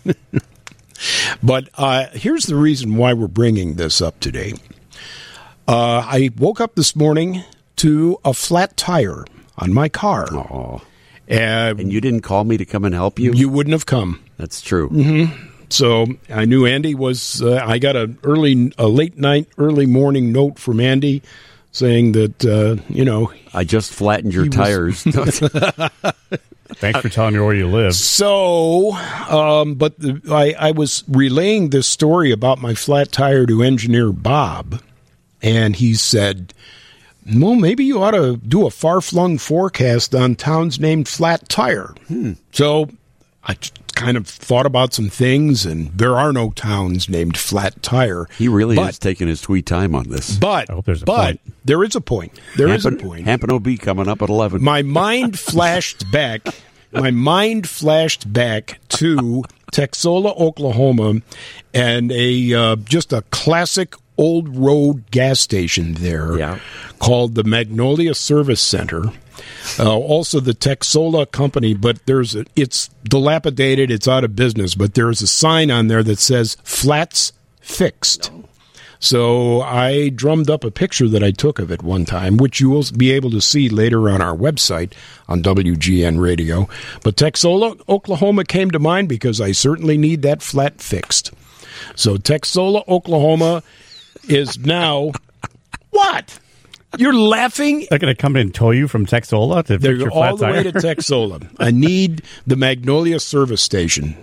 But uh, here's the reason why we're bringing this up today. Uh, I woke up this morning to a flat tire on my car. Oh. Uh, and you didn't call me to come and help you? You wouldn't have come. That's true. Mm-hmm. So I knew Andy was. Uh, I got a early, a late night, early morning note from Andy saying that uh, you know I just flattened your tires. Thanks for telling me where you live. So, um, but the, I, I was relaying this story about my flat tire to engineer Bob, and he said, well, maybe you ought to do a far-flung forecast on towns named Flat Tire. Hmm. So I kind of thought about some things, and there are no towns named Flat Tire. He really but, is taking his sweet time on this. But, I hope there's a but point. there is a point. There Hampton, is a point. Hampton O B coming up at eleven. My mind flashed back. My mind flashed back to Texola, Oklahoma, and a uh, just a classic old road gas station there yeah. called the Magnolia Service Center. Uh, also the Texola company, but there's a, it's dilapidated, it's out of business, but there's a sign on there that says Flats Fixed. No. So I drummed up a picture that I took of it one time, which you will be able to see later on our website on W G N Radio. But Texola, Oklahoma came to mind because I certainly need that flat fixed. So Texola, Oklahoma is now... What? You're laughing? They're going to come in and tow you from Texola to They're fix your all flat the tire? way to Texola. I need the Magnolia Service Station.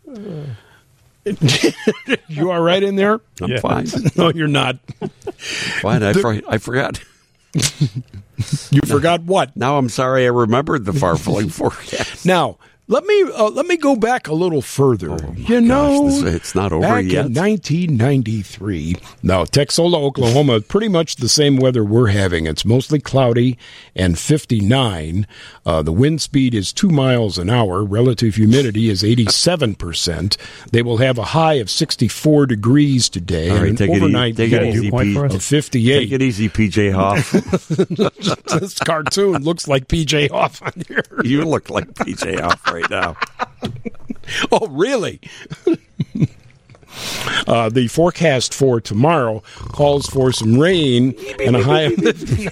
You all right in there? I'm Yeah. fine. No, you're not. Fine. I, for, I forgot. You forgot what? Now I'm sorry I remembered the far-flung forecast. Now, let me uh, let me go back a little further. Oh, you know, gosh, this, it's not over back yet. in nineteen ninety-three. Now, Texola, Oklahoma, pretty much the same weather we're having. It's mostly cloudy and fifty-nine. Uh, the wind speed is two miles an hour. Relative humidity is eighty-seven percent. They will have a high of sixty-four degrees today. All right, and take an it, overnight e- take it low easy, P- of fifty-eight. Take it easy, P J Hoff. This cartoon looks like P J Hoff on here. You look like P J Hoff right now. Oh, really? uh, the forecast for tomorrow calls for some rain and a high of...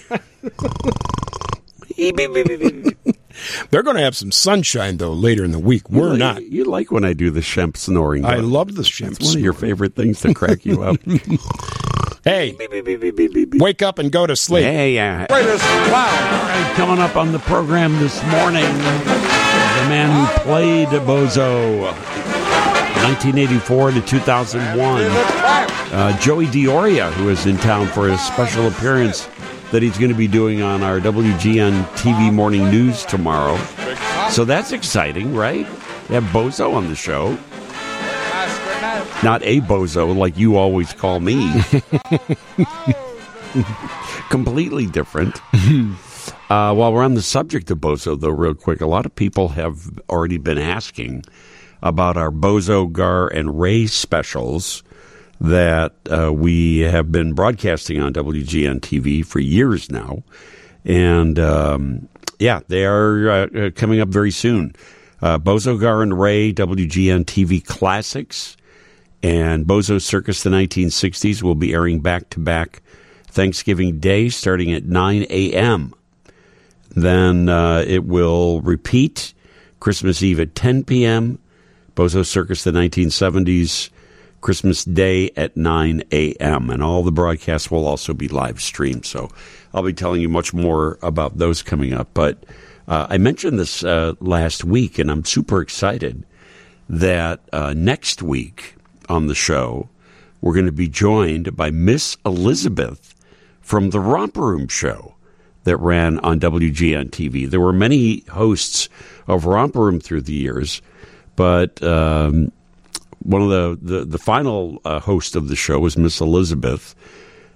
They're going to have some sunshine, though, later in the week. We're you like, not. You like when I do the Shemp snoring. I though. love the Shemp It's one of your favorite things to crack you up. Hey, wake up and go to sleep. Hey, uh, greatest clown. All right, coming up on the program this morning, the man who played Bozo, nineteen eighty-four to two thousand one. Uh, Joey Dioria, who is in town for a special appearance that he's going to be doing on our W G N T V Morning News tomorrow. So that's exciting, right? We have Bozo on the show. Not a bozo like you always call me. Completely different. Uh, while we're on the subject of Bozo, though, real quick, a lot of people have already been asking about our Bozo, Gar, and Ray specials that uh, we have been broadcasting on W G N T V for years now. And, um, yeah, they are uh, coming up very soon. Uh, Bozo, Gar, and Ray, W G N T V Classics, and Bozo Circus the nineteen sixties will be airing back-to-back Thanksgiving Day starting at nine a.m. Then uh, it will repeat Christmas Eve at ten p.m., Bozo Circus the nineteen seventies, Christmas Day at nine a.m., and all the broadcasts will also be live streamed. So I'll be telling you much more about those coming up. But uh, I mentioned this uh, last week, and I'm super excited that uh, next week on the show, we're going to be joined by Miss Elizabeth from the Romper Room show that ran on W G N T V. There were many hosts of Romper Room through the years, but um, one of the, the, the final uh, host of the show was Miss Elizabeth.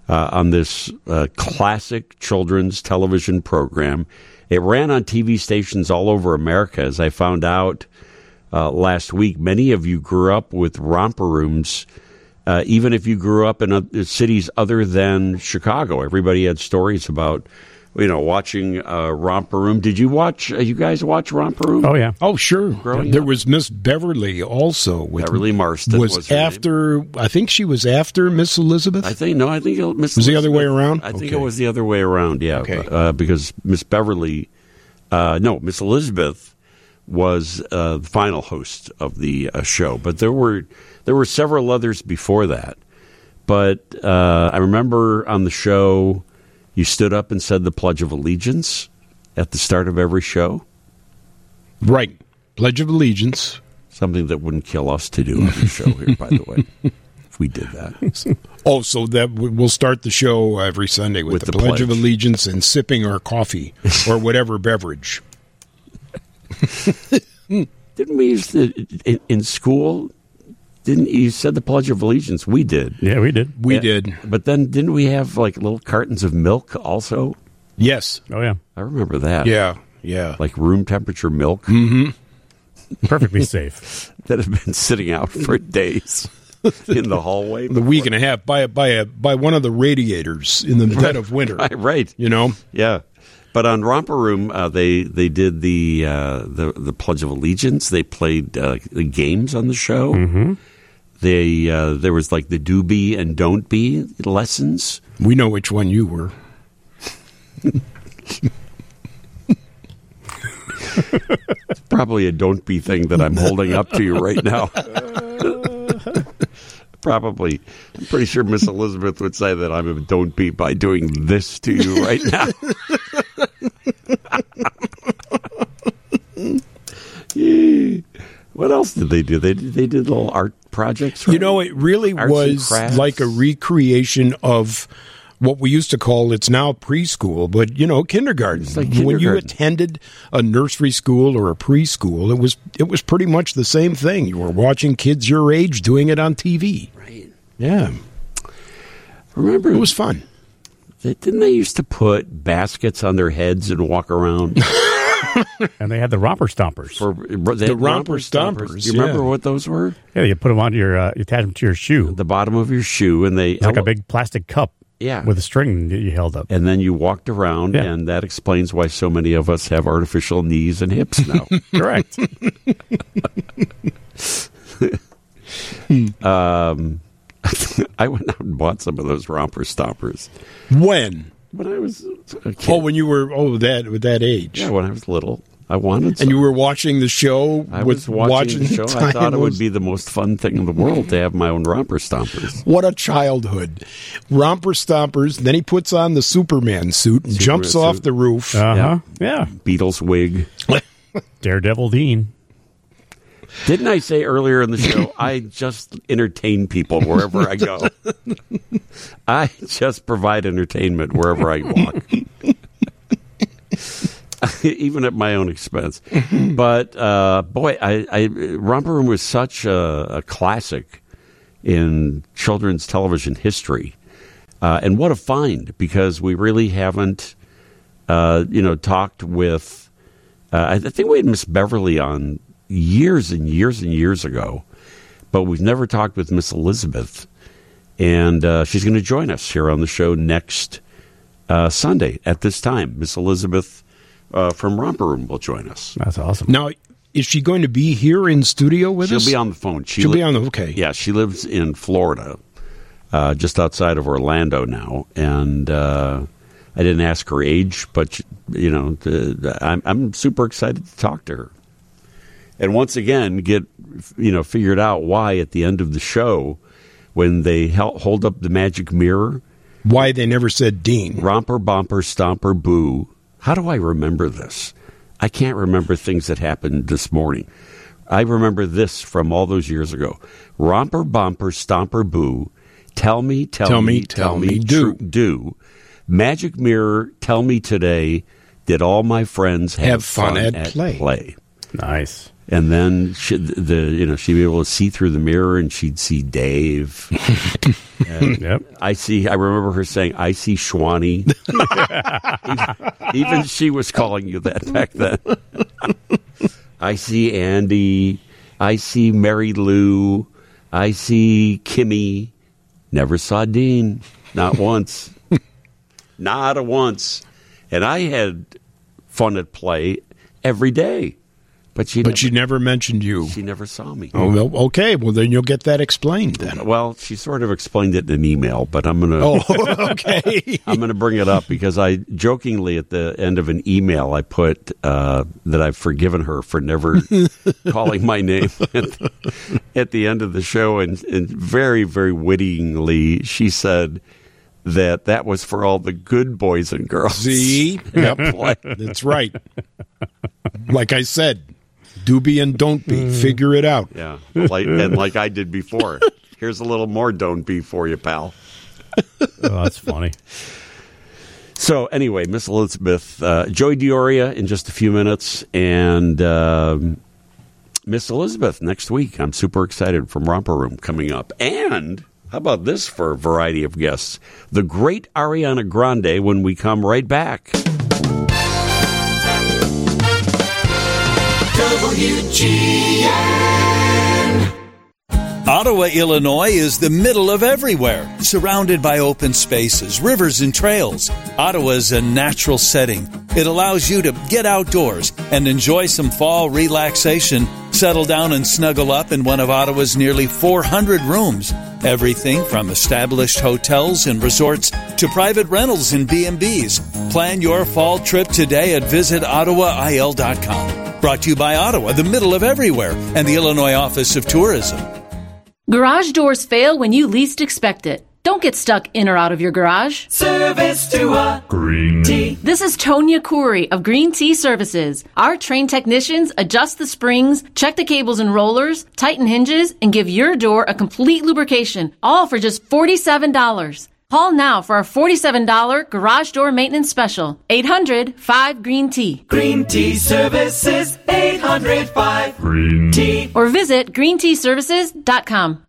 uh, on this uh, classic children's television program. It ran on T V stations all over America, as I found out uh, last week. Many of you grew up with romper rooms, uh, even if you grew up in other cities other than Chicago. Everybody had stories about, you know, watching uh, Romper Room. Did you watch, uh, you guys watch Romper Room? Oh, yeah. Oh, sure. Growing there up. was Miss Beverly also. With, Beverly Marston was, was her after, I think she was after Miss Elizabeth. I think, no, I think it Miss Was the other way Elizabeth- around? I think Okay. it was the other way around, yeah. Okay. Uh, because Miss Beverly, uh, no, Miss Elizabeth was uh, the final host of the uh, show. But there were there were several others before that. But uh, I remember on the show, you stood up and said the Pledge of Allegiance at the start of every show. Right. Pledge of Allegiance. Something that wouldn't kill us to do on the show here, by the way, if we did that. Oh, so that w- we'll start the show every Sunday with, With the, the Pledge of pledge. Allegiance and sipping our coffee or whatever beverage. Didn't we used to, in, in school, didn't you said the Pledge of Allegiance? We did. Yeah, we did. We Yeah, did. But then didn't we have like little cartons of milk also? Yes. Oh, yeah. I remember that. Yeah. Yeah. Like room temperature milk Perfectly safe. that had been sitting out for days in the hallway. The week and a half by a, by a by one of the radiators in the dead of winter. Right, right. You know. Yeah. But on Romper Room, uh, they they did the, uh, the the Pledge of Allegiance. They played uh, the games on the show. Mm-hmm. They uh, there was like the do be and don't be lessons. We know which one you were. Probably a don't be thing that I'm holding up to you right now. Probably. I'm pretty sure Miss Elizabeth would say that I'm a don't be by doing this to you right now. What else did they do? They they did little art projects. Right? You know, it really Arts and was crafts. like a recreation of what we used to call, it's now preschool, but, you know, kindergarten. It's like When you kindergarten. attended a nursery school or a preschool, it was it was pretty much the same thing. You were watching kids your age doing it on T V. Right. Yeah, Remember, it was fun. they, didn't they used to put baskets on their heads and walk around? And they had the romper stompers. For they had romper stompers, Do you remember yeah. what those were? Yeah, you put them on your, uh, you attach them to your shoe. The bottom of your shoe, and they It's like a big plastic cup yeah. with a string that you held up. And then you walked around, Yeah. and that explains why so many of us have artificial knees and hips now. Correct. um, I went out and bought some of those romper stompers When? when I was a kid. Oh, when you were oh that with that age. yeah, when I was little, I wanted some. And you were watching the show I with was watching, the show. I thought it would timers. be the most fun thing in the world to have my own romper stompers. What a childhood. Romper stompers. Then he puts on the Superman suit and Superman jumps off suit. the roof. Uh-huh. Yeah. Beatles wig. Daredevil Dean. Didn't I say earlier in the show, I just entertain people wherever I go? I just provide entertainment wherever I walk. Even at my own expense. But, uh, boy, I, I, Romper Room was such a, a classic in children's television history. Uh, and what a find, because we really haven't, uh, you know, talked with, uh, I think we had Miss Beverly on years and years and years ago, but we've never talked with Miss Elizabeth. And uh, she's going to join us here on the show next uh, Sunday at this time. Miss Elizabeth uh, from Romper Room will join us. That's awesome. Now, is she going to be here in studio with She'll us? be on the phone. She She'll li- be on the okay. Yeah, she lives in Florida, uh, just outside of Orlando now. And uh, I didn't ask her age, but, you know, the, I'm, I'm super excited to talk to her. And once again, get, you know, figured out why at the end of the show, when they hel- hold up the magic mirror, Why they never said Dean. romper, bomper, stomper, boo. How do I remember this? I can't remember things that happened this morning. I remember this from all those years ago. Romper, bomper, stomper, boo. Tell me, tell, Tell me, me, tell tell me, me, do. do. do. Magic mirror, tell me today, did all my friends have, Have fun at play. Nice. And then she, the you know she'd be able to see through the mirror, and she'd see Dave. Yep. I see. I remember her saying, "I see Schwani." even, even she was calling you that back then. I see Andy. I see Mary Lou. I see Kimmy. Never saw Dean. Not once. Not a once. And I had fun at play every day. But she, but never, she never mentioned you. She never saw me. Oh, well, okay. Well, then you'll get that explained then. Well, she sort of explained it in an email, but I'm going to Oh, okay. I'm going to bring it up because I jokingly at the end of an email I put uh, that I've forgiven her for never calling my name at, at the end of the show, and, and very, very wittingly she said that that was for all the good boys and girls. See? Yep. That's right. Like I said, do be and don't be. Figure it out. Yeah. Like, and like I did before. Here's a little more don't be for you, pal. Oh, that's funny. So anyway, Miss Elizabeth, uh, Joey Dioria in just a few minutes, and um, Miss Elizabeth next week. I'm super excited from Romper Room coming up. And how about this for a variety of guests? The great Ariana Grande when we come right back. W G N. Ottawa, Illinois is the middle of everywhere, surrounded by open spaces, rivers, and trails. Ottawa is a natural setting. It allows you to get outdoors and enjoy some fall relaxation. Settle down and snuggle up in one of Ottawa's nearly four hundred rooms. Everything from established hotels and resorts to private rentals and B and B's. Plan your fall trip today at visit ottawa I L dot com. Brought to you by Ottawa, the middle of everywhere, and the Illinois Office of Tourism. Garage doors fail when you least expect it. Don't get stuck in or out of your garage. Service to a Green Tea. This is Tonya Khoury of Green Tea Services. Our trained technicians adjust the springs, check the cables and rollers, tighten hinges, and give your door a complete lubrication, all for just forty-seven dollars. Call now for our forty-seven dollars garage door maintenance special. eight hundred five green tea. Green Tea Services, eight hundred five Green Tea. Or visit green tea services dot com.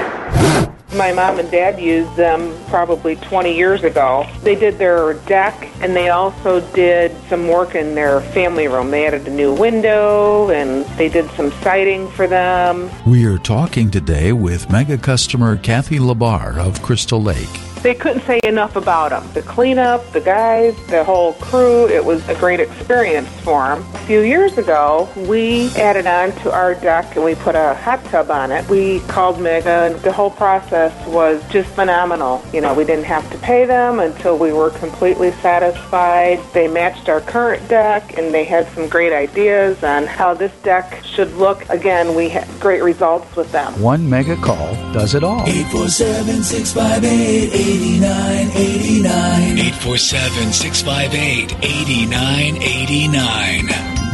My mom and dad used them probably twenty years ago. They did their deck, and they also did some work in their family room. They added a new window, and they did some siding for them. We are talking today with mega customer Kathy Labar of Crystal Lake. They couldn't say enough about them. The cleanup, the guys, the whole crew, it was a great experience for them. A few years ago, we added on to our deck and we put a hot tub on it. We called Mega, and the whole process was just phenomenal. You know, we didn't have to pay them until we were completely satisfied. They matched our current deck, and they had some great ideas on how this deck should look. Again, we had great results with them. One mega call does it all. eight four seven, six five eight, eight nine eight nine. eight four seven, six five eight, eight nine eight nine.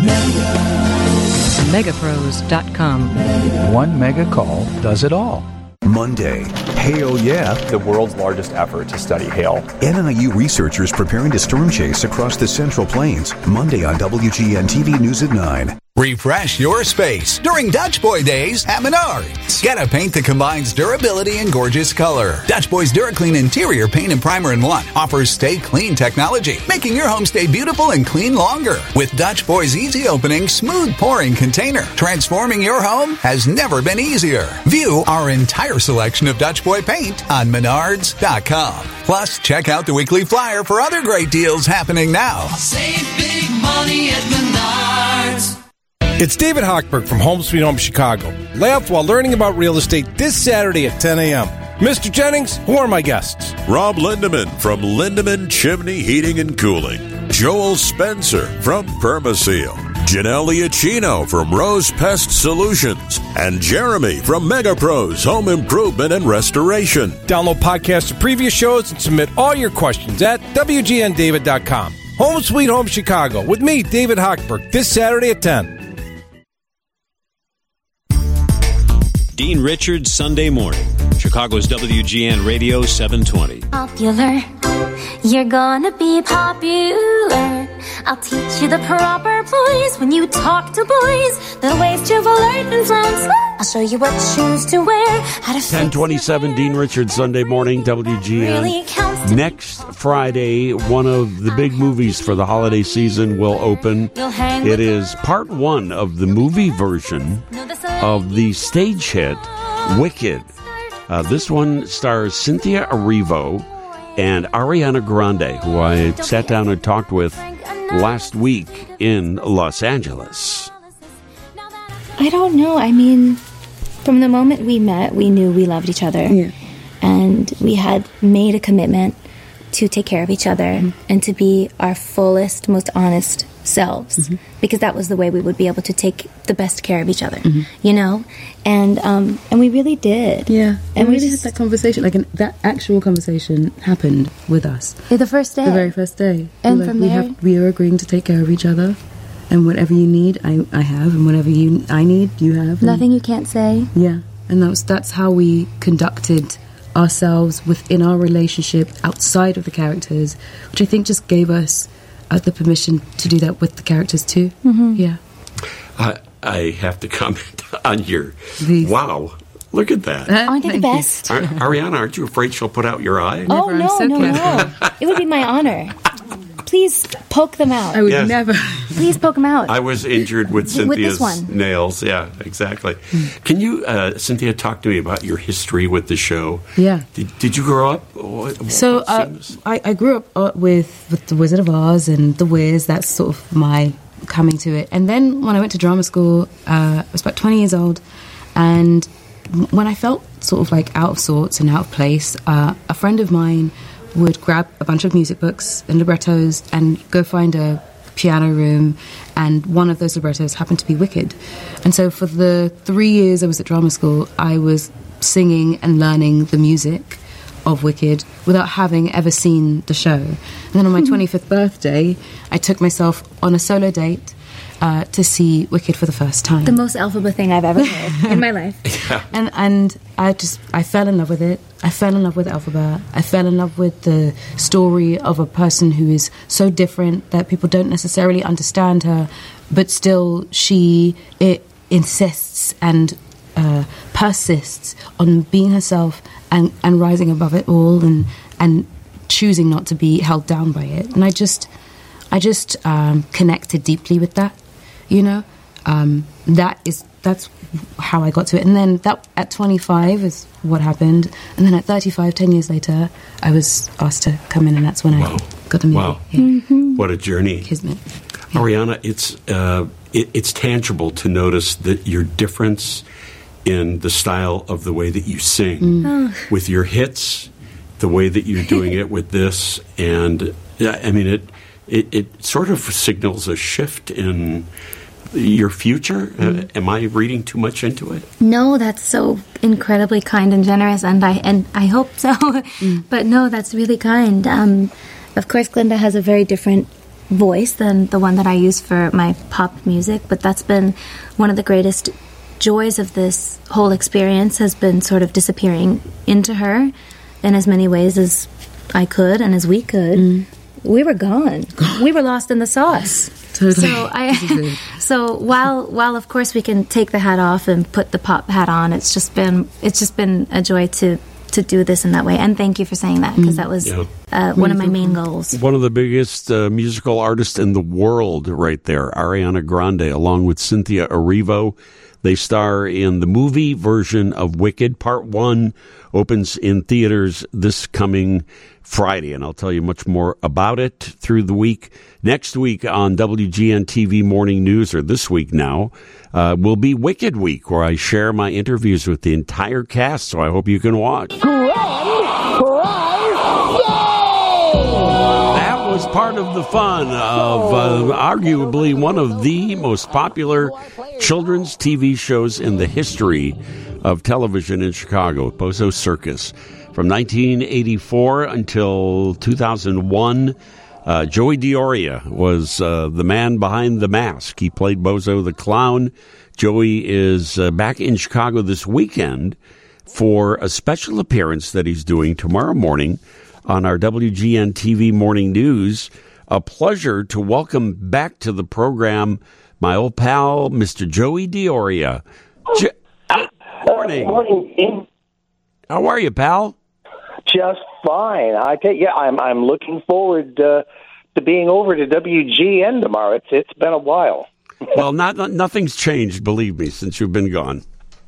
mega pros dot com. One mega call does it all. Monday, Hail Yeah, the world's largest effort to study hail. N I U researchers preparing to storm chase across the Central Plains. Monday on W G N T V News at nine. Refresh your space during Dutch Boy Days at Menards. Get a paint that combines durability and gorgeous color. Dutch Boy's DuraClean Interior Paint and Primer in one offers Stay Clean technology, making your home stay beautiful and clean longer. With Dutch Boy's easy opening, smooth pouring container, transforming your home has never been easier. View our entire selection of Dutch Boy paint on Menards dot com. Plus, check out the weekly flyer for other great deals happening now. Save big money at Menards. It's David Hochberg from Home Sweet Home Chicago. Laugh while learning about real estate this Saturday at ten a.m. Mister Jennings, who are my guests? Rob Lindeman from Lindeman Chimney Heating and Cooling. Joel Spencer from Permaseal. Janelle Iacchino from Rose Pest Solutions. And Jeremy from MegaPros Home Improvement and Restoration. Download podcasts of previous shows and submit all your questions at W G N David dot com. Home Sweet Home Chicago with me, David Hochberg, this Saturday at ten. Dean Richards, Sunday morning. Chicago's W G N Radio seven twenty. Popular, you're gonna be popular. I'll teach you the proper are boys when you talk to boys. The ways to alert and from. I'll show you what shoes to wear. How to ten twenty-seven, Dean Richards, Sunday morning, W G N. Really counts to Next Friday, one of the big movies for the holiday season will open. It is part one of the movie version of the stage hit Wicked. Uh, this one stars Cynthia Erivo and Ariana Grande, who I sat down and talked with last week in Los Angeles. I don't know. I mean, from the moment we met, we knew we loved each other. Yeah. And we had made a commitment to take care of each other mm-hmm. and to be our fullest, most honest selves. Mm-hmm. Because that was the way we would be able to take the best care of each other, mm-hmm. you know? And um, and we really did. Yeah. And we we really just, had that conversation. Like, an, that actual conversation happened with us. The first day. The very first day. And we from we there... Have, we are agreeing to take care of each other. And whatever you need, I, I have. And whatever you I need, you have. Nothing you can't say. Yeah. And that was, that's how we conducted ourselves within our relationship outside of the characters, which I think just gave us uh, the permission to do that with the characters too. Mm-hmm. Yeah. I, I have to comment on your... These. Wow. Look at that. Aren't they the best? Ar- Ariana, aren't you afraid she'll put out your eye? Oh, no, so no, no. It would be my honor. Please poke them out. I would Yes. never. Please poke them out. I was injured with With Cynthia's this one. nails. Yeah, exactly. Can you, uh, Cynthia, talk to me about your history with the show? Yeah. Did, did you grow up? What, So what uh, seems- I, I grew up uh, with, with The Wizard of Oz and The Wiz. That's sort of my coming to it. And then when I went to drama school, uh, I was about twenty years old. And when I felt sort of like out of sorts and out of place, uh, a friend of mine would grab a bunch of music books and librettos and go find a piano room, and one of those librettos happened to be Wicked. And so for the three years I was at drama school, I was singing and learning the music of Wicked without having ever seen the show. And then on my twenty-fifth birthday, I took myself on a solo date uh, to see Wicked for the first time. The most Elphaba thing I've ever heard in my life. Yeah. And and I just I fell in love with it. I fell in love with Elphaba. I fell in love with the story of a person who is so different that people don't necessarily understand her, but still she it insists and uh, persists on being herself and, and rising above it all and and choosing not to be held down by it. And I just I just um, connected deeply with that, you know. Um, that is that's how I got to it. And then that at twenty-five is what happened. And then at thirty-five, ten years later, I was asked to come in, and that's when Wow. I got the movie. Wow. Yeah. Mm-hmm. What a journey. Kismet. Ariana, it's uh, it, it's tangible to notice that your difference in the style of the way that you sing Mm. Oh. with your hits, the way that you're doing it with this, and yeah, I mean it, it. It sort of signals a shift in your future. Mm. Uh, am I reading too much into it? No, that's so incredibly kind and generous, and I and I hope so. But no, that's really kind. Um, of course, Glinda has a very different voice than the one that I use for my pop music, but that's been one of the greatest joys of this whole experience, has been sort of disappearing into her in as many ways as I could and as we could. Mm. We were gone. We were lost in the sauce. Totally. So I, so while while of course we can take the hat off and put the pop hat on, it's just been it's just been a joy to to do this in that way. And thank you for saying that, because that was Yeah. uh, one of my main goals. One of the biggest uh, musical artists in the world right there, Ariana Grande, along with Cynthia Erivo. They star in the movie version of Wicked. Part one opens in theaters this coming Friday, and I'll tell you much more about it through the week. Next week on W G N T V Morning News, or this week now, uh, will be Wicked Week, where I share my interviews with the entire cast, so I hope you can watch. That was part of the fun of uh, arguably one of the most popular children's T V shows in the history of television in Chicago, Bozo Circus. From nineteen eighty-four until two thousand one, uh, Joey Dioria was uh, the man behind the mask. He played Bozo the Clown. Joey is uh, back in Chicago this weekend for a special appearance that he's doing tomorrow morning on our W G N T V Morning News a pleasure to welcome back to the program my old pal, Mister Joey Dioria. Jo- Morning. Uh, morning, Dean. How are you, pal? Just fine. I tell you, I'm I'm looking forward uh, to being over to W G N tomorrow. It's it's been a while. Well, not, not nothing's changed, believe me, since you've been gone.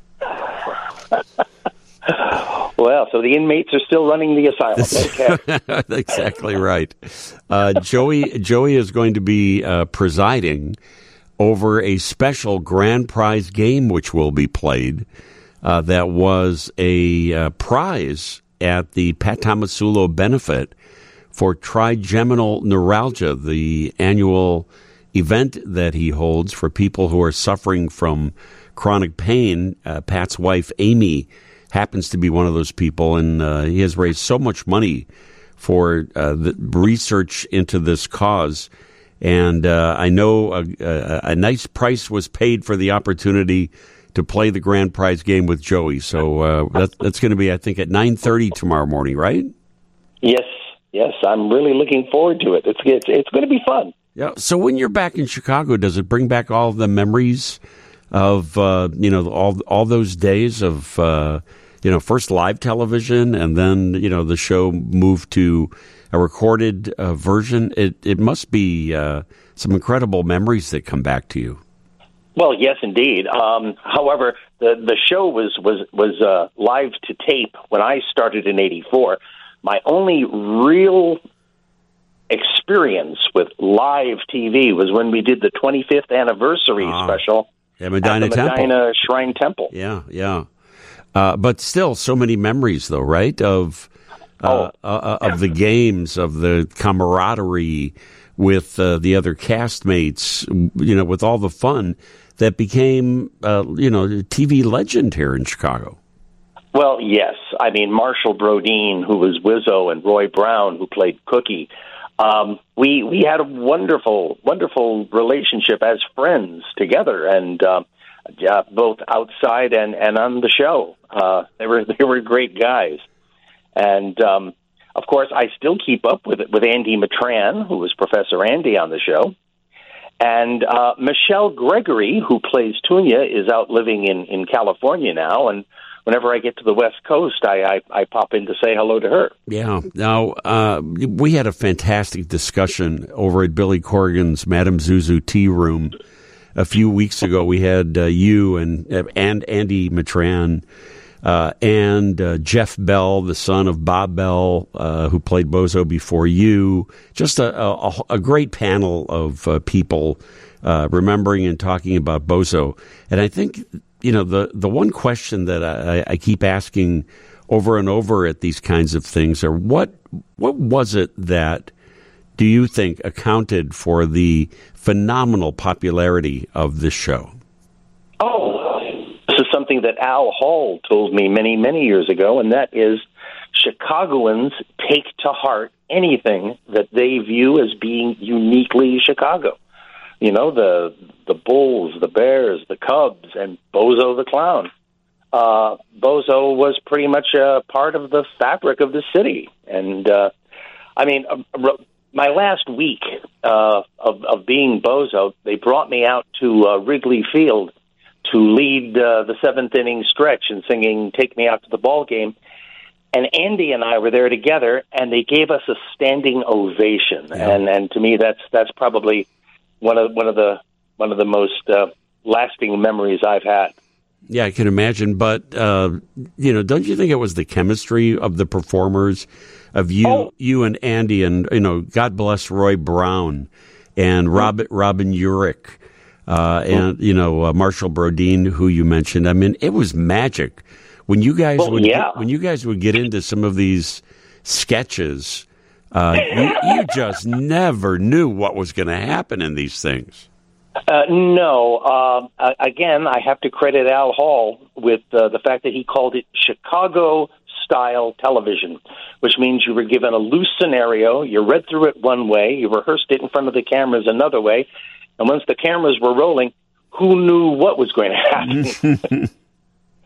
Well, so the inmates are still running the asylum. Okay. Exactly right. Uh, Joey Joey is going to be uh, presiding over a special grand prize game which will be played. Uh, that was a uh, prize at the Pat Tomasulo benefit for trigeminal neuralgia, the annual event that he holds for people who are suffering from chronic pain. Uh, Pat's wife, Amy, happens to be one of those people, and uh, he has raised so much money for uh, the research into this cause. And uh, I know a, a, a nice price was paid for the opportunity to play the grand prize game with Joey. So uh, that, that's going to be, I think, at nine thirty tomorrow morning, right? Yes, yes. I'm really looking forward to it. It's it's, it's going to be fun. Yeah. So when you're back in Chicago, does it bring back all the memories of, uh, you know, all all those days of, uh, you know, first live television and then, you know, the show moved to a recorded uh, version? It, it must be uh, some incredible memories that come back to you. Well, yes, indeed. Um, however, the the show was was was uh, live to tape when I started in eighty-four. My only real experience with live T V was when we did the twenty-fifth anniversary ah, special at Medina, at the Temple. Medina Shrine Temple. Yeah, yeah. Uh, but still, so many memories, though, right? Of uh, oh, uh, of the games, of the camaraderie with uh, the other castmates, you know, with all the fun that became, uh, you know, T V legend here in Chicago. Well, yes. I mean, Marshall Brodeen, who was Wizzo, and Roy Brown, who played Cookie. Um, we we had a wonderful, wonderful relationship as friends together, and uh, uh, both outside and, and on the show. Uh, they were they were great guys, and um, of course, I still keep up with it with Andy Matran, who was Professor Andy on the show. And uh, Michelle Gregory, who plays Tunya, is out living in, in California now. And whenever I get to the West Coast, I, I, I pop in to say hello to her. Yeah. Now, uh, we had a fantastic discussion over at Billy Corrigan's Madame Zuzu Tea Room a few weeks ago. We had uh, you and, and Andy Matran uh, and uh, Jeff Bell, the son of Bob Bell, uh, who played Bozo before you. Just a, a, a great panel of uh, people uh, remembering and talking about Bozo. And I think, you know, the, the one question that I, I keep asking over and over at these kinds of things are, what what was it that do you think accounted for the phenomenal popularity of this show? Oh, this is something that Al Hall told me many, many years ago, and that is Chicagoans take to heart anything that they view as being uniquely Chicago. You know, the the Bulls, the Bears, the Cubs, and Bozo the Clown. Uh, Bozo was pretty much a part of the fabric of the city. And, uh, I mean, uh, my last week uh, of, of being Bozo, they brought me out to uh, Wrigley Field to lead uh, the seventh inning stretch and singing Take Me Out to the Ball Game. And Andy and I were there together, and they gave us a standing ovation. Yeah. And, and to me, that's that's probably one of one of the one of the most uh, lasting memories I've had. Yeah, I can imagine. But uh, you know, don't you think it was the chemistry of the performers, of you, oh. you and Andy, and you know, God bless Roy Brown and Robin Robin Urich, uh, and you know, uh, Marshall Brodeen, who you mentioned. I mean, it was magic when you guys well, would yeah. get, when you guys would get into some of these sketches. Uh, you, you just never knew what was going to happen in these things. Uh, no. Uh, again, I have to credit Al Hall with uh, the fact that he called it Chicago-style television, which means you were given a loose scenario, you read through it one way, you rehearsed it in front of the cameras another way, and once the cameras were rolling, who knew what was going to happen?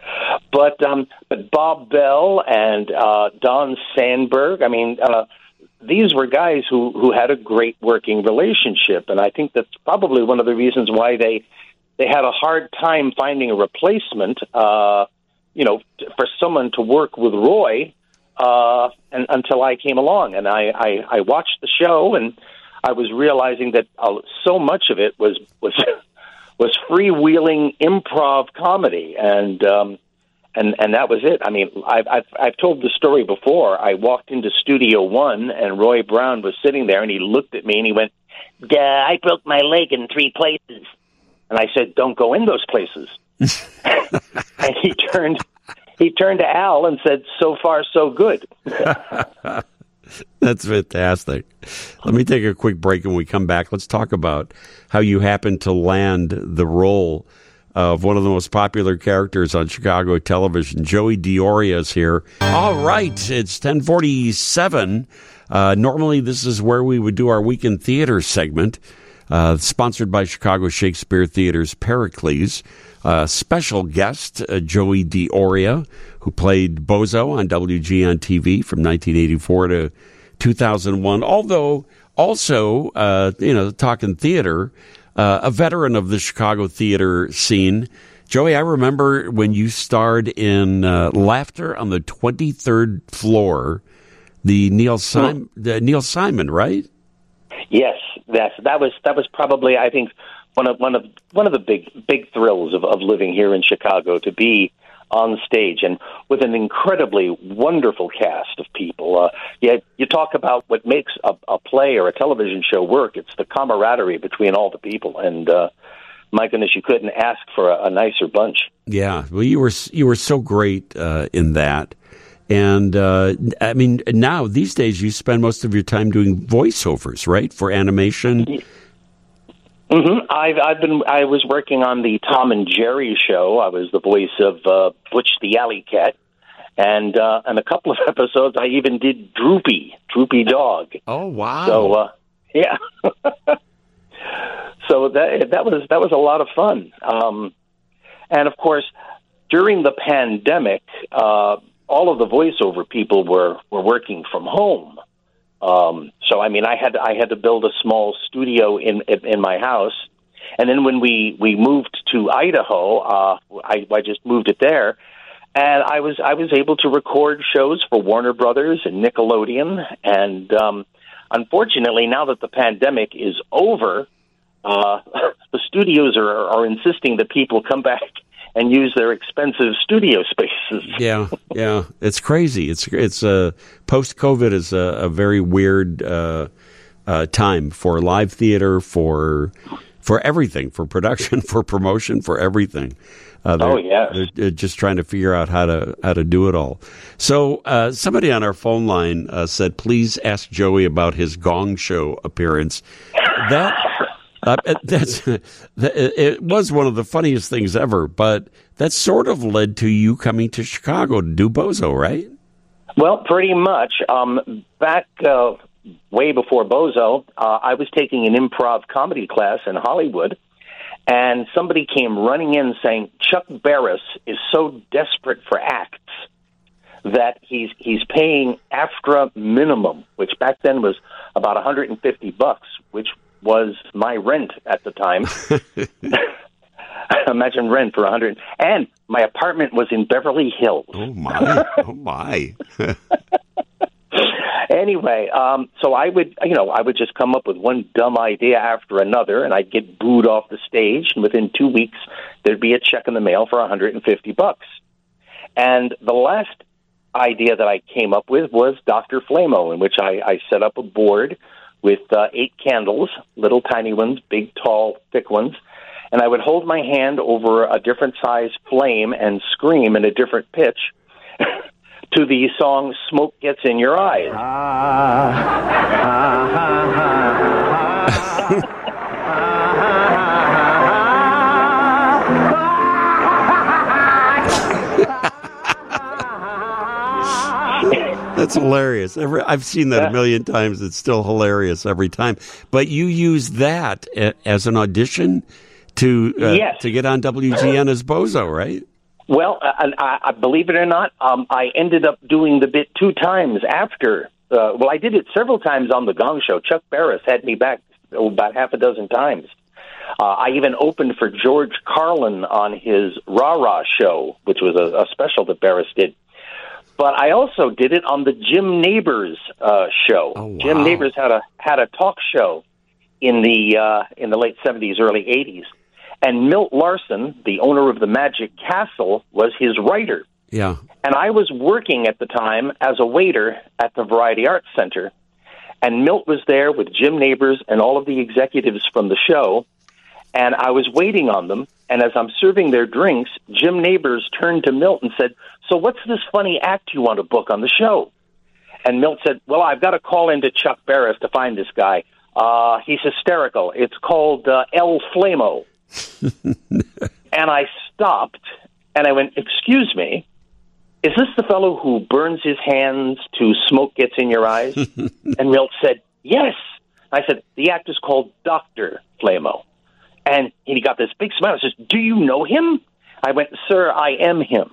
But um, but Bob Bell and uh, Don Sandberg, I mean, uh, these were guys who, who had a great working relationship, and I think that's probably one of the reasons why they they had a hard time finding a replacement, uh, you know, t- for someone to work with Roy uh, and, until I came along. And I, I, I watched the show, and I was realizing that uh, so much of it was was was freewheeling improv comedy, and um, and and that was it. I mean, I've, I've I've told the story before. I walked into Studio One, and Roy Brown was sitting there, and he looked at me, and he went, Duh, "I broke my leg in three places." And I said, "Don't go in those places." And he turned he turned to Al and said, "So far, so good." That's fantastic. Let me take a quick break, and when we come back, let's talk about how you happened to land the role of one of the most popular characters on Chicago television. Joey Dioria is here. All right, it's ten forty-seven. Uh, normally, this is where we would do our Weekend Theater segment. Uh, sponsored by Chicago Shakespeare Theater's Pericles. Uh, special guest, uh, Joey Dioria, who played Bozo on W G N T V from nineteen eighty-four to two thousand one. Although, also, uh, you know, talking theater, uh, a veteran of the Chicago theater scene. Joey, I remember when you starred in uh, Laughter on the twenty-third Floor, the Neil Simon, the Neil Simon, right? Yes, that's that was that was probably, I think, one of one of one of the big big thrills of, of living here in Chicago, to be on stage and with an incredibly wonderful cast of people. Uh, you you talk about what makes a, a play or a television show work. It's the camaraderie between all the people, and uh, my goodness, you couldn't ask for a, a nicer bunch. Yeah, well, you were you were so great uh, in that. And, uh, I mean, now, these days, you spend most of your time doing voiceovers, right, for animation? Mm-hmm. I've, I've been, I was working on the Tom and Jerry show. I was the voice of uh, Butch the Alley Cat. And uh, in a couple of episodes, I even did Droopy, Droopy Dog. Oh, wow. So, uh, yeah. So that that was that was a lot of fun. Um, and, of course, during the pandemic, uh all of the voiceover people were, were working from home. Um, so, I mean, I had I had to build a small studio in in, in my house. And then when we, we moved to Idaho, uh, I, I just moved it there. And I was I was able to record shows for Warner Brothers and Nickelodeon. And um, unfortunately, now that the pandemic is over, uh, the studios are, are insisting that people come back and use their expensive studio spaces. Yeah, yeah, it's crazy. It's it's uh, post-COVID is a, a very weird uh, uh, time for live theater, for for everything, for production, for promotion, for everything. Uh, oh yeah, they're, they're just trying to figure out how to how to do it all. So uh, somebody on our phone line uh, said, "Please ask Joey about his Gong Show appearance." That. Uh, that's it was one of the funniest things ever, but that sort of led to you coming to Chicago to do Bozo, right? Well, pretty much. Um, back uh, way before Bozo, uh, I was taking an improv comedy class in Hollywood, and somebody came running in saying Chuck Barris is so desperate for acts that he's he's paying AFTRA minimum, which back then was about one hundred fifty bucks, which was my rent at the time. Imagine rent for a hundred, and my apartment was in Beverly Hills. Oh my! Oh my! Anyway, um, so I would, you know, I would just come up with one dumb idea after another, and I'd get booed off the stage, and within two weeks there'd be a check in the mail for one hundred fifty bucks. And the last idea that I came up with was Doctor Flamo, in which I, I set up a board with uh, eight candles, little tiny ones, big, tall, thick ones, and I would hold my hand over a different size flame and scream in a different pitch to the song Smoke Gets in Your Eyes. Ah, ah, ah, ah, ah. That's hilarious. Every, I've seen that a million times. It's still hilarious every time. But you use that a, as an audition to uh, yes. to get on W G N as Bozo, right? Well, I, I, believe it or not, um, I ended up doing the bit two times after Uh, well, I did it several times on the Gong Show. Chuck Barris had me back oh, about half a dozen times. Uh, I even opened for George Carlin on his Rah Rah show, which was a, a special that Barris did. But I also did it on the Jim Nabors uh, show. Oh, wow. Jim Nabors had a had a talk show in the uh, in the late seventies, early eighties, and Milt Larson, the owner of the Magic Castle, was his writer. Yeah. And I was working at the time as a waiter at the Variety Arts Center, and Milt was there with Jim Nabors and all of the executives from the show, and I was waiting on them. And as I'm serving their drinks, Jim Nabors turned to Milt and said, "So what's this funny act you want to book on the show?" And Milt said, "Well, I've got to call into Chuck Barris to find this guy. Uh, he's hysterical. It's called uh, El Flamo." And I stopped, and I went, "Excuse me, is this the fellow who burns his hands till smoke gets in your eyes?" And Milt said, "Yes." I said, "The act is called Doctor Flamo." And he got this big smile and says, "Do you know him?" I went, "Sir, I am him."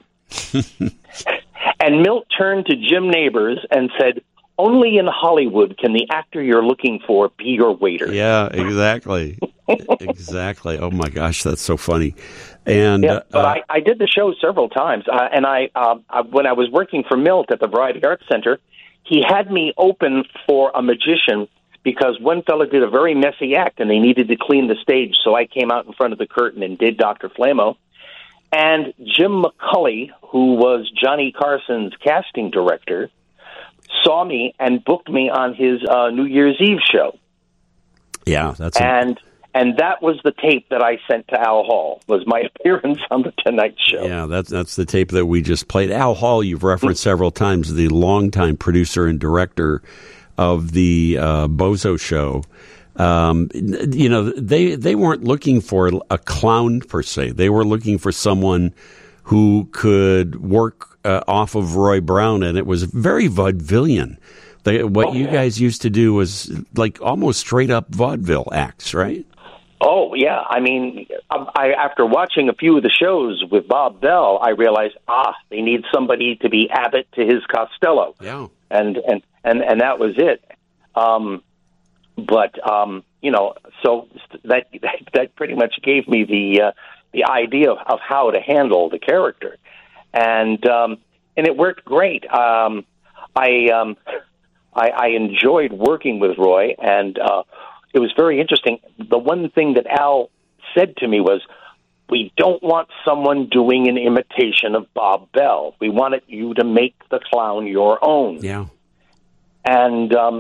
And Milt turned to Jim Nabors and said, "Only in Hollywood can the actor you're looking for be your waiter." Yeah, exactly. Exactly. Oh, my gosh, that's so funny. And yeah, but uh, I, I did the show several times. Uh, and I, uh, I, when I was working for Milt at the Variety Arts Center, he had me open for a magician because one fellow did a very messy act and they needed to clean the stage. So I came out in front of the curtain and did Doctor Flamo. And Jim McCulley, who was Johnny Carson's casting director, saw me and booked me on his uh, New Year's Eve show. Yeah, that's and and that was the tape that I sent to Al Hall, was my appearance on the Tonight Show. Yeah, that's that's the tape that we just played. Al Hall, you've referenced several times, the longtime producer and director of the uh, Bozo Show. Um, you know, they they weren't looking for a clown per se. They were looking for someone who could work uh, off of Roy Brown, and it was very vaudevillian. They, what oh, you guys used to do was like almost straight up vaudeville acts, right? Oh, yeah. I mean, I, after watching a few of the shows with Bob Bell, I realized, ah, they need somebody to be Abbott to his Costello. Yeah. And, and, and, and that was it. Um, but, um, you know, so that, that, that pretty much gave me the, uh, the idea of, of how to handle the character. And, um, and it worked great. Um, I, um, I, I enjoyed working with Roy, and, uh, it was very interesting. The one thing that Al said to me was, "We don't want someone doing an imitation of Bob Bell. We wanted you to make the clown your own." Yeah. And um,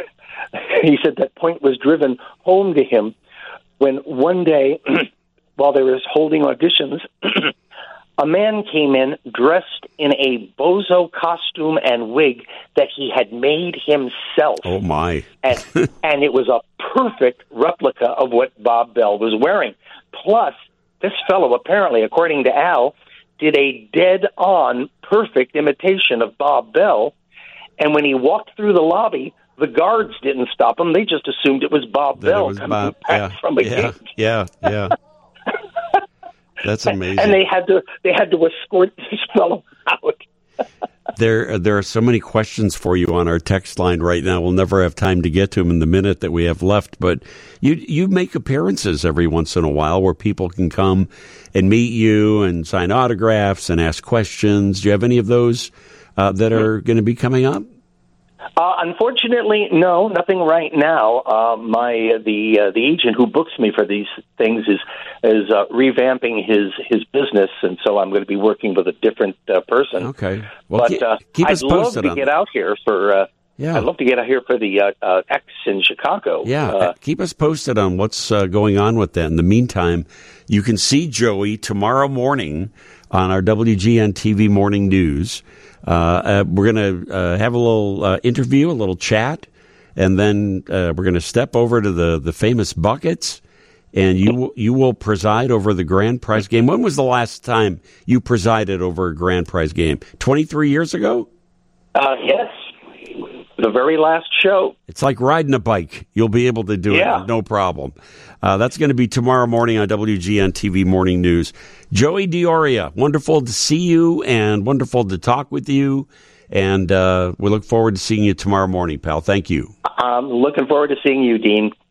he said that point was driven home to him when one day, while they were holding auditions, a man came in dressed in a Bozo costume and wig that he had made himself. Oh, my. and, and it was a perfect replica of what Bob Bell was wearing. Plus, this fellow, apparently, according to Al, did a dead-on perfect imitation of Bob Bell. And when he walked through the lobby, the guards didn't stop him. They just assumed it was Bob that Bell was coming Bob, back yeah, from a yeah, gig. Yeah, yeah. That's amazing. And they had to they had to escort this fellow out. There, there are so many questions for you on our text line right now. We'll never have time to get to them in the minute that we have left. But you, you make appearances every once in a while where people can come and meet you and sign autographs and ask questions. Do you have any of those uh, that are going to be coming up? Uh, unfortunately, no, nothing right now. Uh, my the uh, the agent who books me for these things is is uh, revamping his his business, and so I'm going to be working with a different uh, person. Okay, well, but keep, uh, keep I'd us love posted to on get that. out here for. Uh, Yeah. I'd love to get out here for the uh, uh, X in Chicago. Yeah, uh, keep us posted on what's uh, going on with that. In the meantime, you can see Joey tomorrow morning on our W G N T V Morning News. Uh, uh, we're going to uh, have a little uh, interview, a little chat, and then uh, we're going to step over to the, the famous buckets, and you you will preside over the grand prize game. When was the last time you presided over a grand prize game? twenty-three years ago? uh, yes, the very last show. It's like riding a bike. You'll be able to do Yeah. it, no problem. Uh, that's going to be tomorrow morning on W G N T V Morning News. Joey Dioria, wonderful to see you and wonderful to talk with you. And uh, we look forward to seeing you tomorrow morning, pal. Thank you. I'm looking forward to seeing you, Dean.